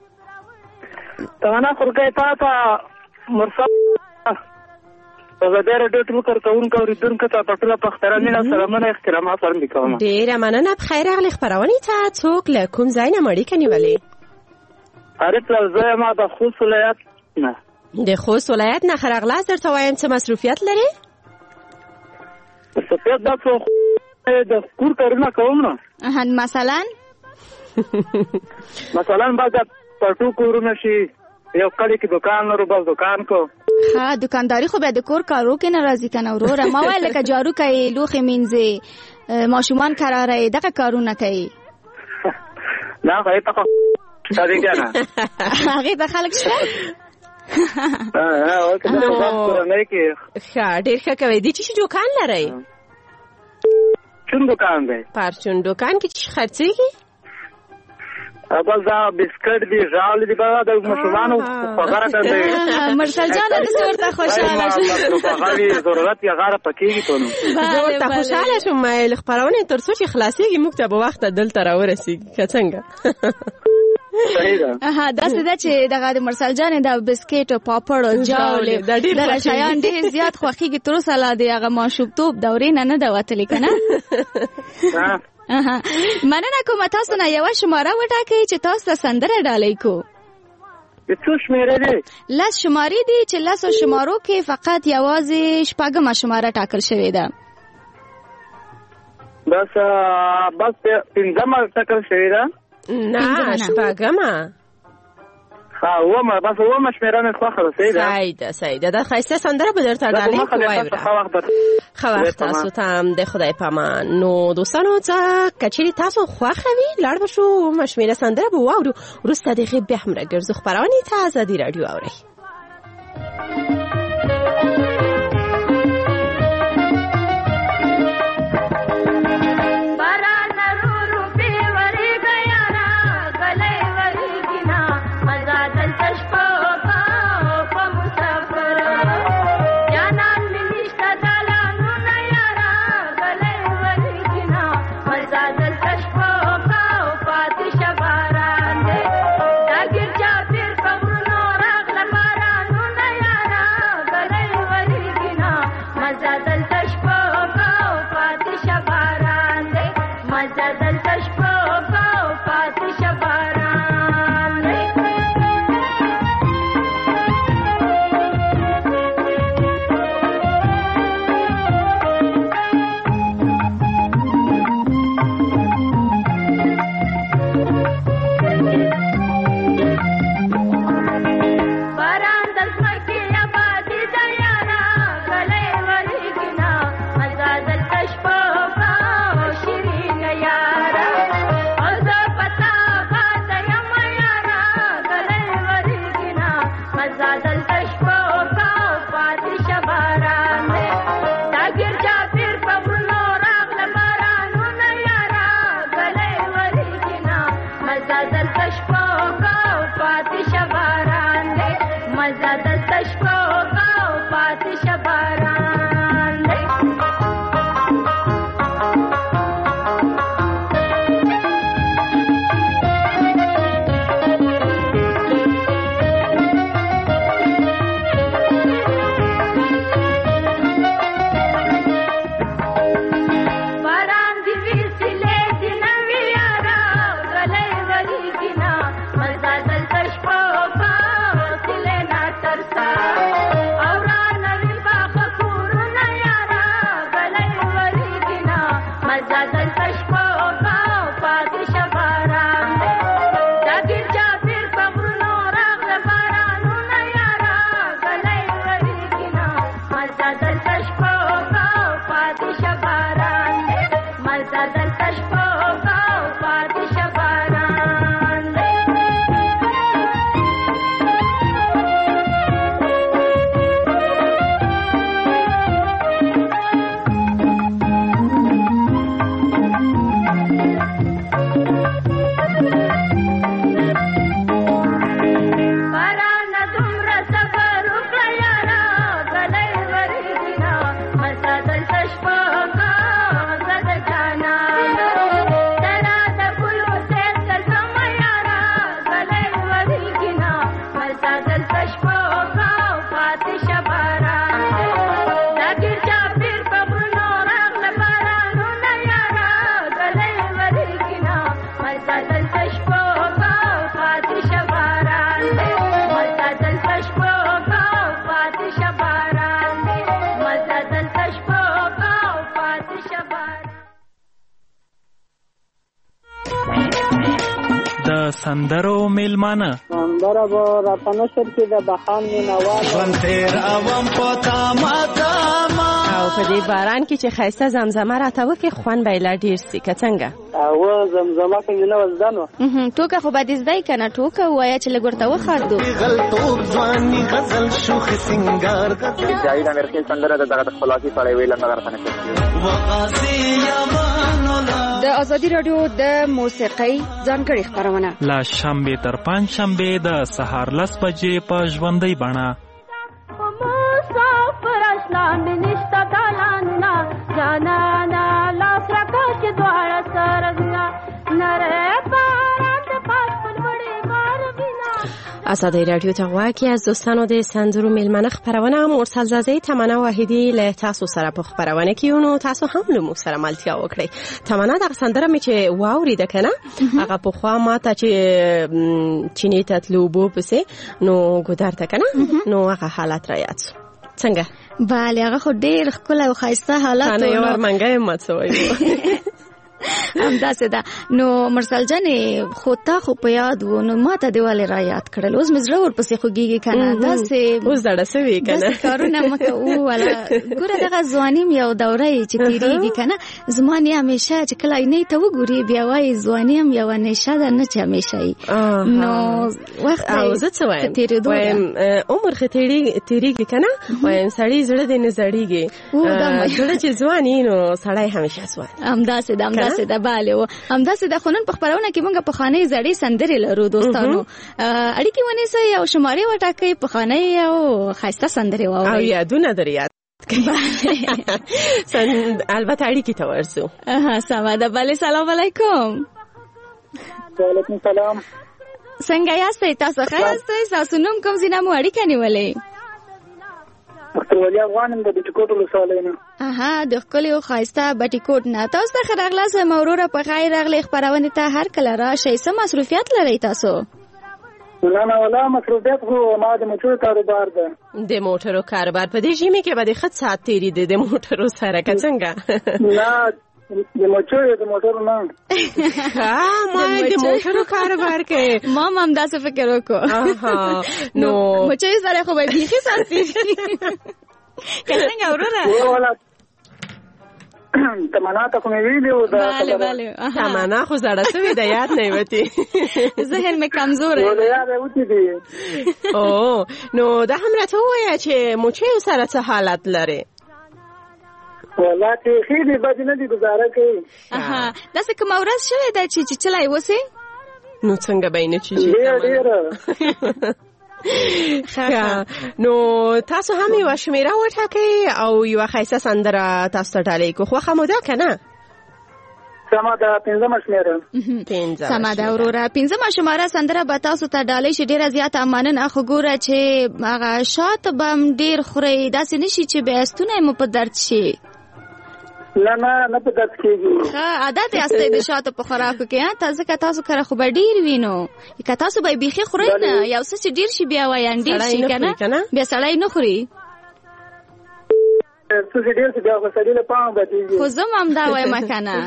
تمنا خورګه تا ته مرسل زه ډېر ټول کارکونکو اوریدونکو ته په ټول پخترانه سلامونه احترامات ورم کوم. ډېر مننه. بخیر راغلی خبرونه ته څوک له کوم ځای نه مړی کني ولې؟ عارف لزه ما د خوست ولایت نه. د خوست ولایت نه خراغلاس درته وایم څه مصروفیت لري؟ مصروفیت دا څو د کور کارونه کوم نه. مثلا مثلا بعد پټو کورونه شي یو کلی کې دکان لرو بل دکان کو. ها دکانداری خو به د کور کارو کې ناراضي کنه وروره ما ویل لکه جارو کوي لوخي مینځي ماشومان قراره دغه کارونه کوي. نه خو ته شادي کنه هغه د خلک شته. ها او کله په کورونه کې ښه ډېر ښه کوي. دي چې دکان لري؟ چون دکان دی. پرچون دکان کې چې خرڅيږي؟ اول دا بسکټ دی ژاول دی بابا د مشوانو فقره کوي. مرسل جان د صورت خوشاله شو. هغه ضرورت یې غاره پکېږي ته نو. زه ته خوشاله شوم مې خبرونه تر څو چې خلاصيږي موږ ته به وخت دلته راورسیږي که څنګه. صحیح ده. ها دا څه ده چې دغه د مرسل جان د بسکټ او پاپړ او جاول د شیان ډېر زیات خوخيږي تر اوسه لا دی هغه ماشوبتوب دورې نه نه دوتلې کنه. اها مننه کوم تاسو نه یو شماره وټاکئ چې تاسو ته سندره ډالۍ کو. څو شماره دي؟ لس شمارې دي چې لسو شمارو کې فقط یوازې شپږمه شماره ټاکل شوې ده. بس بس پنځمه ټاکل شوې ده؟ نه شپږمه. ها ومه بس ومه شماره نه خوښه ده. صحیح ده. صحیح ده صحیح ده. دا ښایسته سندره به درته ډالۍ کوو. ښه وخت تاسو ته هم د خدای په امان. نو دوستانو څه که چیرې تاسو خوښه وي لاړ به شو مشمېره سندره به واورو وروسته د هغې بیا هم راګرځو خپرونې ته ازادي راډیو اورئ. Bye. سندرو میلمانه سندره به راته نشر کې د بهان مینوال ژوند تېر اوم په تامه تامه او په دې باران کې چې ښایسته زمزمه راته وکړي خوند به یې لا ډېر سي که څنګه او زمزمه څنګه نه وزده نو ټوکه خو به دې زده یې که نه ټوکه ووایه چې لږ ورته وخاردو غلطوب ځواني غزل شوخ سنګار جاوید امیرخیل سندره د دغه د خپلواکۍ په اړه یې ویله نظر څنګه د ازادي راډیو د موسیقۍ ځانګړې خپرونه لا شنبه تر پنځ شنبه د سهار لس بجې په ژوندۍ بڼه مسافر اسلام نشتا دالانونه جانانا لاس راکړه دواړه سرونه نره باران د پاس پلوړې بار وینا ازادي راډیو ته غواړي از دوستانو د سندرو میلمنه خپرونه مرسل زازی تمنا واحدی له تاسو سره په خپرونه کې نو تاسو هم له موږ سره ملتیا وکړئ. تمنا د سندره مې چې واورید کنه هغه په خوا ماته چې چینی ته تلو بو پسې نو ګودار ته کنه نو هغه حالت را یاد څنګه bale هغه خو ډېر ښکلی او ښایسته حالت نه یو ورمنګی مات شوی همداسې ده. نو مرسل جانې خو تا خو په یاد و نو ما ته دې ولې را یاد کړل اوس مې زړه ورپسې خوږېږي که نه داسې اوس زړه سوي که نه داسې کارونه مه کوو وله ګوره دغه ځواني م یو دوره یې چې تېرېږي که نه زما نې همیشه چې کله عینۍ ته وګورې بیا وایي ځواني هم یوه نشه ده نه چې همیشه یي نو وخت او زه څه وایم تېرېدو وایم عمر ښه تېرېږي که نه وایم سړی زړه دې نه زړېږي زړه چې ځوان یي نو سړی همیشه ځوان همداسې ده همداسې ده bale و همداسې د خو نن په خپرونه کې موږ پخوانۍ زړې سندرې لرو دوستانو اړیکې ونیسئ او شمارې وټاکئ پخوانۍ او ښایسته سندرې واورئ او یادونه در یاد البته اړیکې ته ورځو سمه ده بلې سلام علیکم وعلیکم سلام څنګه یاستئ تاسو ښه یاستئ ستاسو نوم کوم ځای نه مو اړیکه نیولې ډاکټر ولی افغان د بټیکوټ ولسوالۍ نه اها د ښکلي او ښایسته بټیکوټ نه تاسو ته ښه راغلاست وایم وروره په خیر راغلئ خپرونې ته هر کله راشئ څه مصروفیت لرئ تاسو نه نه ولا مصروفیت خو ما د موټرو کاروبار ده د موټرو کاروبار په دې ژمي کې به د ښه ساعت تېرېده د موټرو سره که څنګه نه د موټرو د موټرو نه ما د موټرو کاروبار کوي ما هم همداسې فکر وکړو نو موټرو سره خو به بیخي ساعت تېرېږي که څنګه وروره تمنا ته خو مې ویلي وو بله بله تمنا خو زړه سوې ده یاد نه یې وتې ذهن مې کمزوری ټول یاد یې وتې دي او نو دا هم راته ووایه چې موچیو سره څه حالت لرې والله چې ښې دي بدې نه دي ګزاره کوي داسې کومه ورځ شوې ده چې چیچلی اوسې نو څنګه به یې نه چیچي ډېره ډېره نو تاسو هم یوه شمیره وټاکئ او یوه ښایسته سندره تاسو ته ډالۍ کړو خوښه مو ده که نه سمه ده پنځمه شمېره سمه ده وروره پنځمه شماره سندره به تاسو ته ډالۍ شي ډېره زیاته مننه خو ګوره چې هغه شات به هم ډېر خورئ داسې نه شي چې بیا ستونی مو په درد شي نه نه نه په درد کېږي ښه عادت یاستئ د شاتو په خوراکو کې ځکه تاسو کره خو به ډېر وي نو که تاسو به یې بیخي خورئ نه یو څه چې ډېر شي بیا وایان ډېر شي که نه بیا سړی نه خوري څه چې ډېر شي بیا خو سړي له پامه بدېږي خو زه هم همدا وایم که نه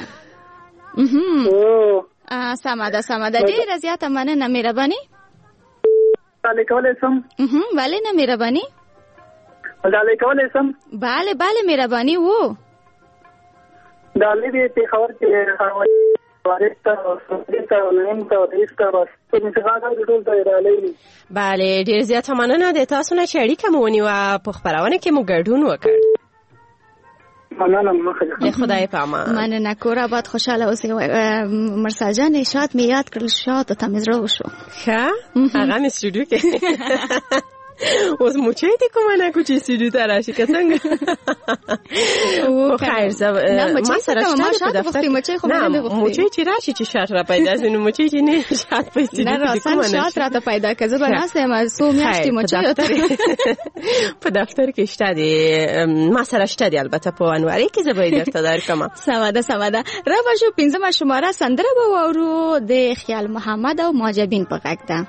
سمه ده سمه ده ډېره زیاته مننه مهرباني ډالۍ کولی شم ولې نه مهرباني ډالۍ کولی شم بله بله مهرباني و ډالۍ دې پېښور کې وارث ته سپرې ته نعیم ته دریس ته بس انتخاب ټول ته ډالۍ بله ډېر زیاته مننه د تاسو نه چې اړیکه مو ونیوه په خپرونه کې مو ګډون وکړ مننه مخه د خدای په امان مننه کور آباد خوشحاله اوسئ مرسل جانې شات مې یاد کړل شاتو ته مې زړه وشو ښه هغه مې سټوډیو کې اوس موچی دې کومه نه کو چې سټوډیو ته راشي که څنګه خیر زه ما سره شته په دفتر نه موچی چې راشي چې شات را پیدا شي نو موچی چې نه شات پیدا نه راسن شات راته پیدا که زه به ناسته یم څو میاشتې موچی په دفتر کې شته دی ما سره شته دی البته په انواري کې زه به یې درته درکړم سمه ده سمه ده رابه شو پنځمه شماره سندره به واورو د خیال محمد او ماجبین په غږ ده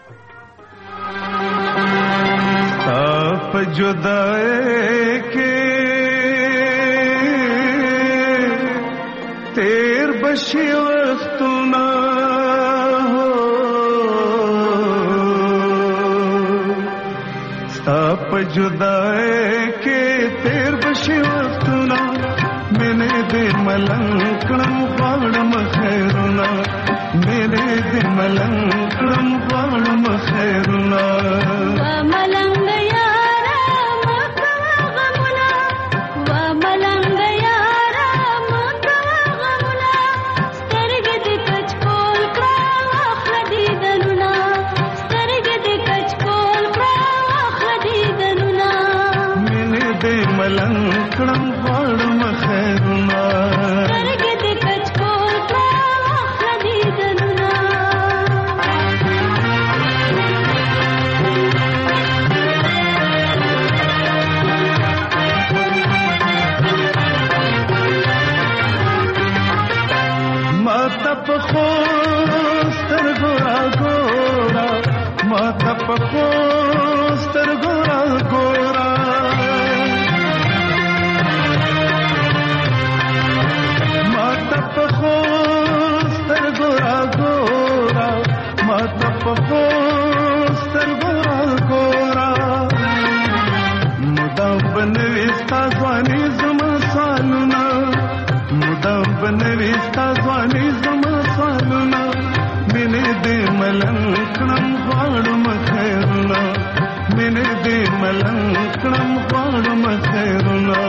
آپ جدائے کے تیر بشی وقت نہ ہو आप जुदाई के तेर बशी वक्तुना मैंने दे मलंकड़म बाड़म खैरुना मेरे दे मलंकड़म बाड़म खैरुना मलंग यारा मकवा गमुना व मलंग यारा मकवा गमुना स्तरग दे कचकोल क्रा आखदी दनुना स्तरग दे कचकोल क्रा आखदी दनुना मैंने दे मलंकड़म बाड़म खैरुना स्तरग दे कचकोल क्रा आखदी दनुना मातप खोस्तर गोरा गोरा मातप खोस्तर गोरा गोरा मातप खोस्तर गोरा गोरा मातप खोस्तर गोरा गोरा मुदाम बनविस्ता स्वानी जुमा सालुना मुदाम बनविस्ता स्वानी जुमा सालुना मैंने दे मलंकड़म बाड़म खैरुना मैंने दे मलंकड़म बाड़म खैरुना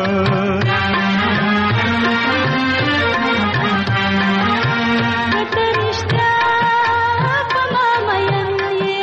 कतरिश्ता पमा मयन ये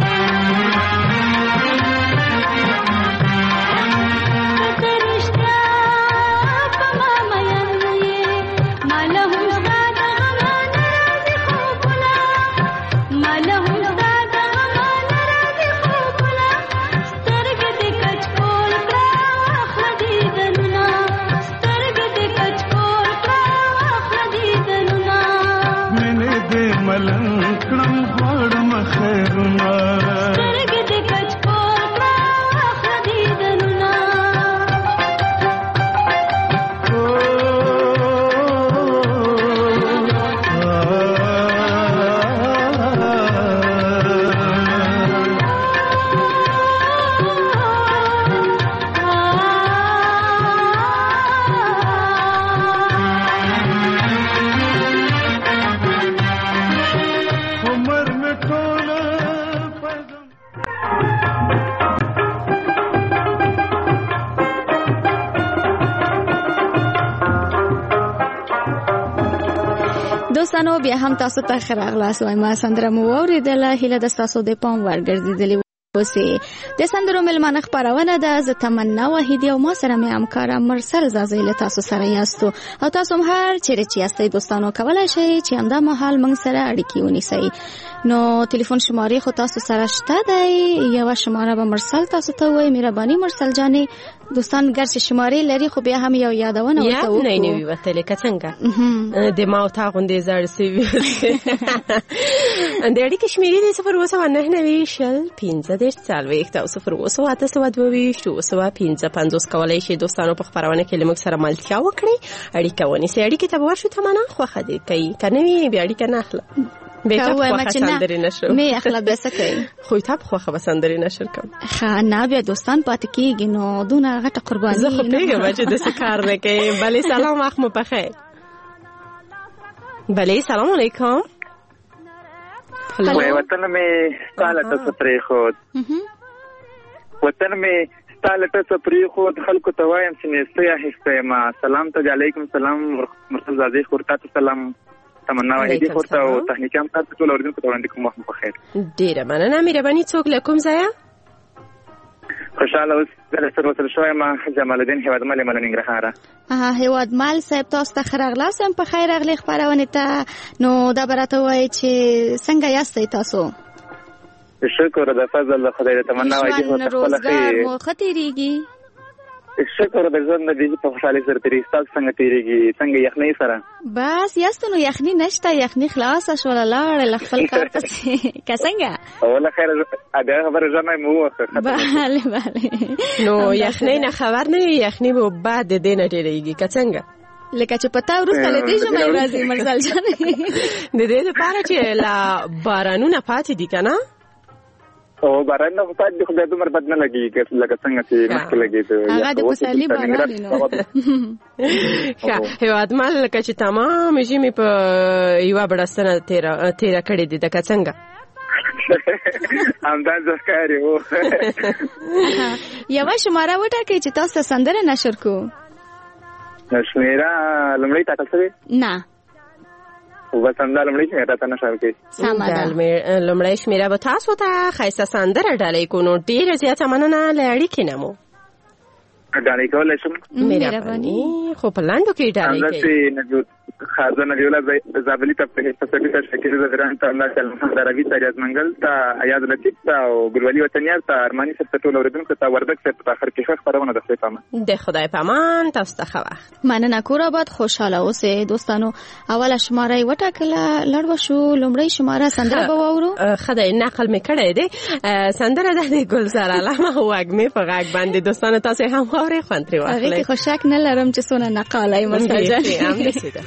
कतरिश्ता पमा मयन ये मलहुम सादा गमान राज़ी खूबुला मलहुम सादा गमान राज़ी खूबुला स्तरग दे कचकोल क्रा आखदी दनुना स्तरग दे कचकोल क्रा आखदी दनुना मैंने दे मलंकड़म बाड़म खैरुना स्तरग दे कचकोल क्रा आखदी दनुना उमर में टोला पैगम دوستانو بیا هم تاسو ته ښه راغلاست وایم. ما سندره مو واورېدله. هیله ده ستاسو د پام وړ ګرځېدلې اوسې. د سندرو مېلمانه خپرونه ده. زه تمنا وحیدي او ما سره مې همکاره مرسل زازۍ له تاسو سره یاستو او تاسو هم هر چیرې چې یاستئ دوستانو کولی شئ چې همدا مهال موږ سره اړیکې ونیسئ. نو تلیفون شمارې خو تاسو سره شته دی. یوه شماره به مرسل تاسو ته ووایي. مهرباني مرسل جانې دوستان ګرچې شمارې لري خو بیا هم یو یادونه ورته وکړو. یاد نه وي وتلې که څنګه د ما او تا غوندې زاړه سوي د اړیکې شمېرې دی صفر اووه سوه نهه نوي شل پنځه دېرش څلوېښت او صفر اووه سوه اته سوه دوه ویشت اووه سوه پنځه پنځوس کولی شئ دوستانو په خپرونه کې له موږ سره ملتیا وکړئ اړیکه ونیسئ. اړیکې ته به ورشو تمنا خوښه دې کوي که نه وي بیا اړیکه نه اخله بهتر خوښه سندرې نشر مې اخلا بیا څه کوي خو ته په خوښه به سندرې نشر کوم ښه نه بیا دوستان پاتې کېږي نو دونه غټه قرباني زه خو پوهېږم چې داسې کار نه کوې. بلې سلام وخت مو پخیر. بلې سلام علیکم. وطن میں سالت سپری خود وطن میں سالت سپری خود خلق توایم سنسیا حصہ ما سلام تو علیکم سلام مرتضی زادی خورتا سلام تمنا وحیدی خورتا او تهنیکم تاسو ټول اوریدونکو ته وړاندې کوم وخت په خیر. ډیره مننه. مهرباني څوک له کوم ځایه؟ خوشاله اوس د سر وصل شوی ما جمال الدین هیوادمل من ننګرهار. ها هیوادمل صاحب تاسو ته خیر اغلاسم په خیر اغلی خبرونه ته نو دا برته وای چې څنګه یاستئ تاسو؟ شکر د فضل خدای تمنا وحیدی خورتا خپل خیر مو خطرېږي. شکر د ژوند د دې په خوشاله سره تیری ستاسو څنګه تیریږي څنګه یخنۍ سره؟ بس یاستو نو یخنۍ نشته یخنۍ خلاص شول لاړ خپل کار پسې که څنګه اوله خیر اده خبر ژمه مو وخت bale bale نو یخنۍ نه خبر نه یخنۍ به بعد د دې نه ډېرېږي که څنګه لکه چې پتا ورسته له دې ژمه راځي مرزل جان د دې لپاره چې لا بارانونه پاتې دي که نه او باران نو پات د خدای دمر بد نه لګي لکه څنګه چې مخکې لګي ته هغه د پسالي باران نه ښه هیوادمل لکه چې تمام ژمي په یو بڑستنه تیر تیر کړی دي د څنګه همدا ځکه وو یو شماره وټاکئ چې تاسو سندره نشر کو شمیره لمړی ټاکل شوی نه و سندره لمړی شمیره ته نشر کوي سمه لمړی شمیره به تاسو ته خاصه سندره ډالۍ کو نو ډیر زیاته مننه لړۍ کینمو ډالۍ کولای شم مهرباني خو په لاندو کې ډالۍ کوي خازن دیولا زابلی ته په فلسفي ته شکل زدران ته الله تعالی دروي تاریخ منګل ته ایاز لطیف ته او ګلولي وطنیار ته ارماني څخه ټول اوریدونکو ته وردک څخه په اخر کې خبرونه د خپل د خدای پامان تاسو ته خو مننه کور آباد خوشاله اوسئ دوستانو اوله شماره وټاکله لړو شو لومړی شماره سندره به وورو خدای نقل می کړی دی سندره د ګلزار علامه واګمه په غاګ باندې دوستانو تاسو هم اوري خوندري واخلئ هغه خوشاک نه لرم چې سونه نقالای مساجه هم نشیده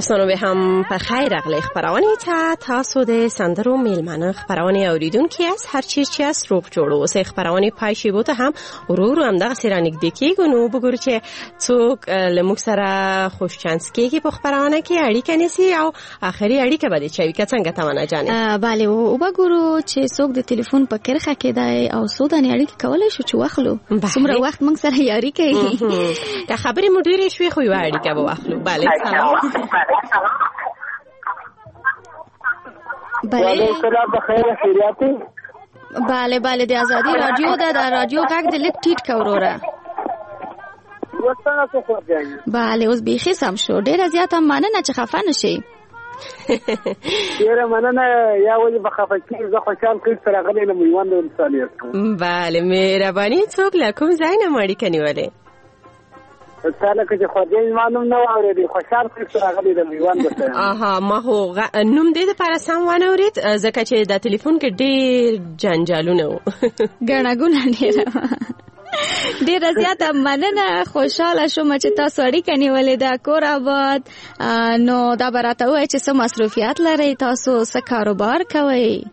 دوستانو به هم په خیر راغلی خبرونه ته تاسو د سندرو میلمنه خبرونه اوریدونکو از هر چیز چې از روغ جوړو اوسه خبرونه پای شی بوته هم ورور هم دغه سرانیک دکې ګنو بګور چې څوک لمک سره خوش چانس کېږي په خبرونه کې اړیکه نسی او اخري اړیکه بده چوي که څنګه تمنا جانې bale او وګورو چې څوک د ټلیفون په کرخه کې دی او سوداني اړیکه کولای شو چې واخلو څومره وخت موږ سره یاري کوي که خبرې مو ډېرې شوي خو یو اړیکه به واخلو bale سلام bale سلام بخیر خیریت bale bale د ازادي رادیو دا د رادیو غږ د لیک ټیټ کوروره وسنه څه خوځي bale اوس بیخي سم شو ډېر زیات مننه چې خفه نشي ډېر مننه یا ولې بخفه کیږي زه خوشحال کړم سره غلې نه میوند انسانیت bale مهرباني څوک لا کوم ځای نه مړی کنيواله تعالی که خوځي مانم نو اورېدي خوشحال کړم سره غلې نه میوند سره اها ما هو نوم دې لپاره سم ونه اورید ځکه چې د ټلیفون کې ډېر جنجالونه و ګڼه ګونه ډېر ډیره زیاته مننه خوشاله شوم چې تاسو اړیکه نیولې ده کور آباد نو دا براته وای چې څه مصروفیات لري تاسو څه کاروبار کوئ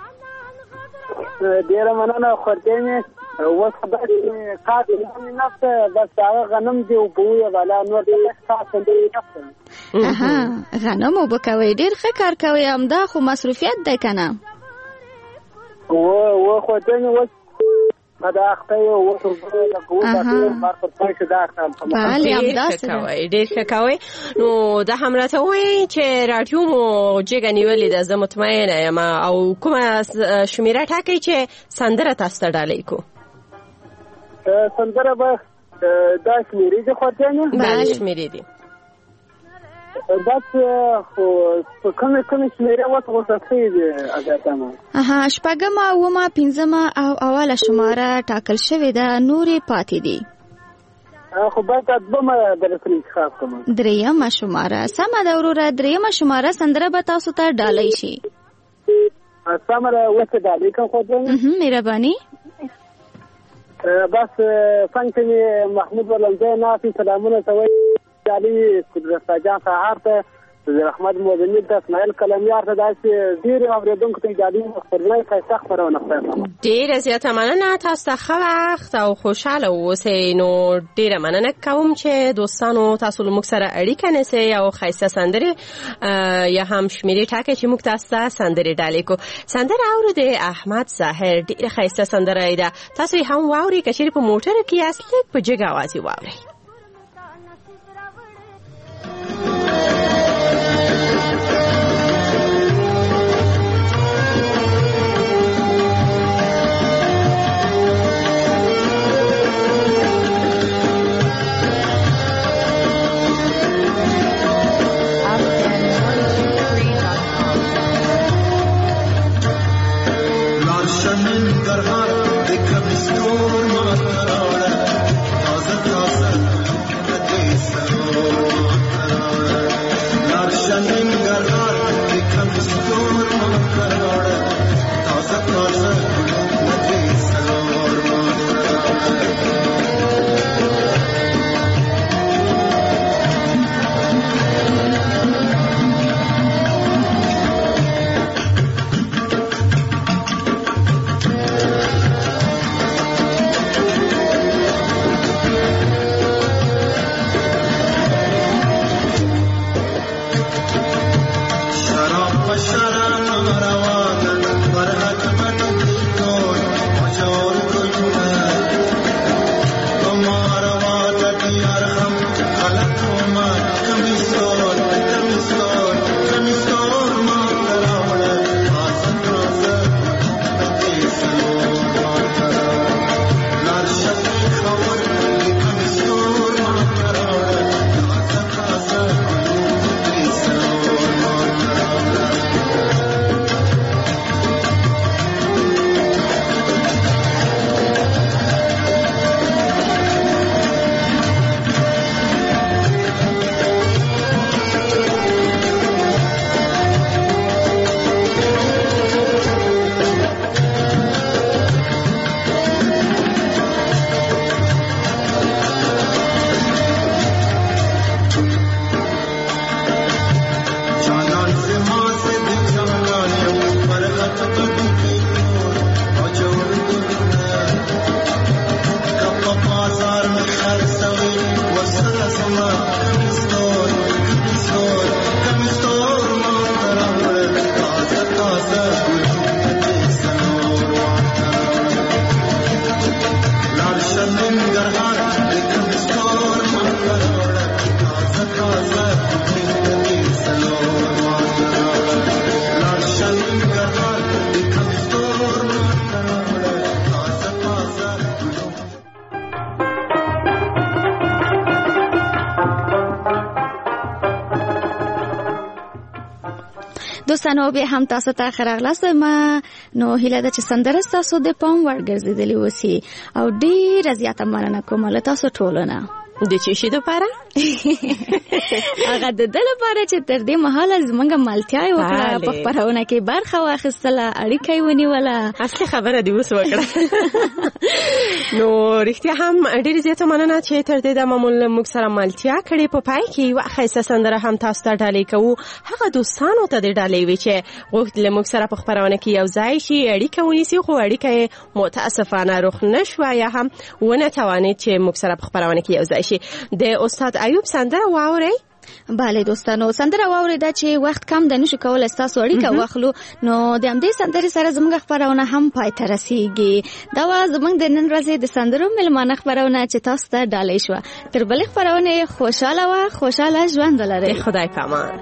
ډیره مننه خورته اوس خبرې قاعده نفسه بس هغه غنم دی او بویا ولا نور دې تاسو دې نفسه اها غنم وبکوي ډیر ښه کار کوي امدا خو مصروفیت ده کنه او و خورته اوس دا اخته یو وڅ ورته کوو دا مار پر پښه دا اخته bale امداسه کوي ډیر ښه کوي نو دا هم راته وایي چې رادیو مو جګ نیولې ده زه مطمئنه یم او کومه شمیره ټاکي چې سندره تاسو ته ډالۍ کو سندره به دا شمیرې دي خورته نه bale شمیرې دي دا خو کومه کومه شمیره وته وساتې دي اګاتمه اها شپږم او ما پنځم او اوله شماره ټاکل شوې ده نورې پاتې دي خو باید دومره درسري ښه کوم درېمه شماره سمه ده وروره درېمه شماره سندره به تاسو ته ډالۍ شي سمره وته ډالۍ کوم خو ده مهرباني بس څنګه محمود ولنده نافي سلامونه توي علي قدرت جان سهار ته رحمت مودنی ته اسماعیل کلمیار ته داسې ډیر اوریدونکو ته اجازه خبرونه ښه خبرونه خپل ډیر زیاته مننه تاسو ته ښه وخت او خوشاله اوسئ نو ډیر مننه کوم چې دوستانو تاسو له موږ سره اړیکه نیسئ او ښایسته سندرې یا هم شمیرې ټاکئ چې موږ تاسو ته سندرې ډالۍ کو سندره اورېدې احمد ظاهر ډیره ښایسته سندره ده تاسو یې هم واورئ که چیرې په موټر کې یاست لږ په جګ اواز یې واورئ دوستانو بیا هم تاسو ته ښه راغلاست. ما نو هیله ده چې سندره ستاسو د پام وړ ګرځېدلې اوسي او ډېره زیاته مننه کوم له تاسو ټولو نه. د چی شي لپاره؟ هغه د دې لپاره چې تر دې مهاله زمونږ مالتیا وکړه په خبرونه کې برخه واخیستله، اړیکه یې ونیوله. اصلي خبره دې اوس وکړه. نو رښتیا هم ډېرې زیاته مننه چې تر دې دمه مو موږ سره مالتیا کړې. په پای کې یوه ښایسته سندره هم تاسو ته ډالۍ کوو. هغه دوستانو ته دې ډالۍ وي چې غوښت له موږ سره په خپرونه کې یو ځای شي، اړیکه ونیسي، خو اړیکه یې متاسفانه رخ نه شوه یا هم ونه توانید چې موږ سره په خپرونه کې یو ځای شي. د استاد ایوب سندره واورئ. بله دوستانو، سندره واورېده چې وخت کم د نشو کولای ستاسو اړیکه واخلو، نو د همدې سندرې سره زموږ خپرونه هم پای ته رسیږي. دا وه زموږ د نن ورځې د سندرو مېلمانه خپرونه چې تاسو ته ډالۍ شوه. تر بلې خپرونې خوشحاله وه، خوشحاله ژوند ولرئ. خدای پامان.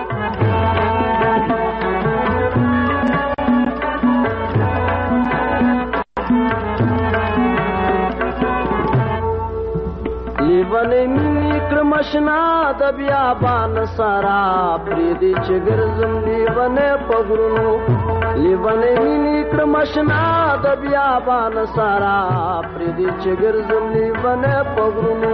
لیوانې مینې کړم اشنا د بیابان سارا پریدي چې ګرځم لیوانې په غرونو. لیوانې مینې کړم اشنا د بیابان سارا پریدي چې ګرځم لیوانې په غرونو.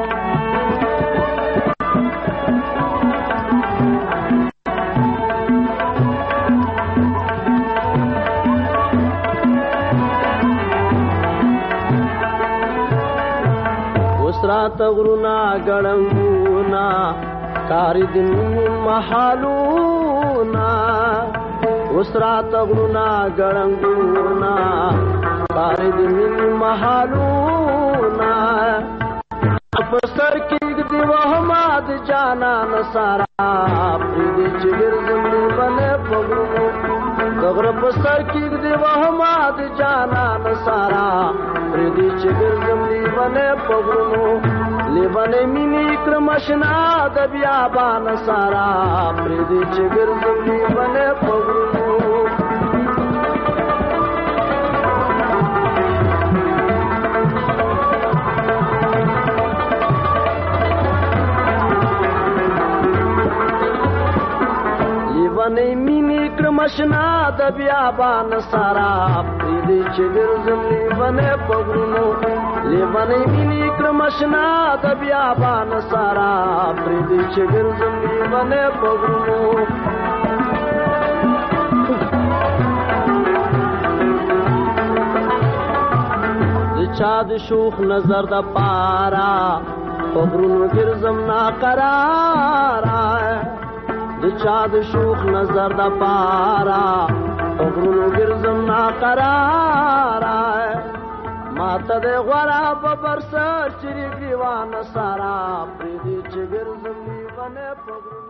سراته غرونا ګړنګونا کاری د محالونا. وسراته غرونا ګړنګونا کاری د محالونا. په سر کې د وهمات جانان سارا پریدي چې ګرځم باندې پغرو. دغره په سر کې د وهمات جانان سارا پریدي چې ګرځم باندې پغرو. لیوانې مینې کړم اشنا د بیابان سارا پریدي چې ګرځم باندې پغرو. لیوانې مینې کړم اشنا د بیابان سارا پریدي چې ګرځم باندې پغرو. لیوانې مینې کړم اشنا د بیابان سارا پریدي چې ګرځم باندې پغرو. د چا د شوخ نظر د پارا پغرو ګرځم ناقرارا. د چا د شوخ نظر د پارا پغرو ګرځم ناقرارا. ماته د غورا په برسر چې ګریوان سارا پریدي چې ګرځم باندې پغرو.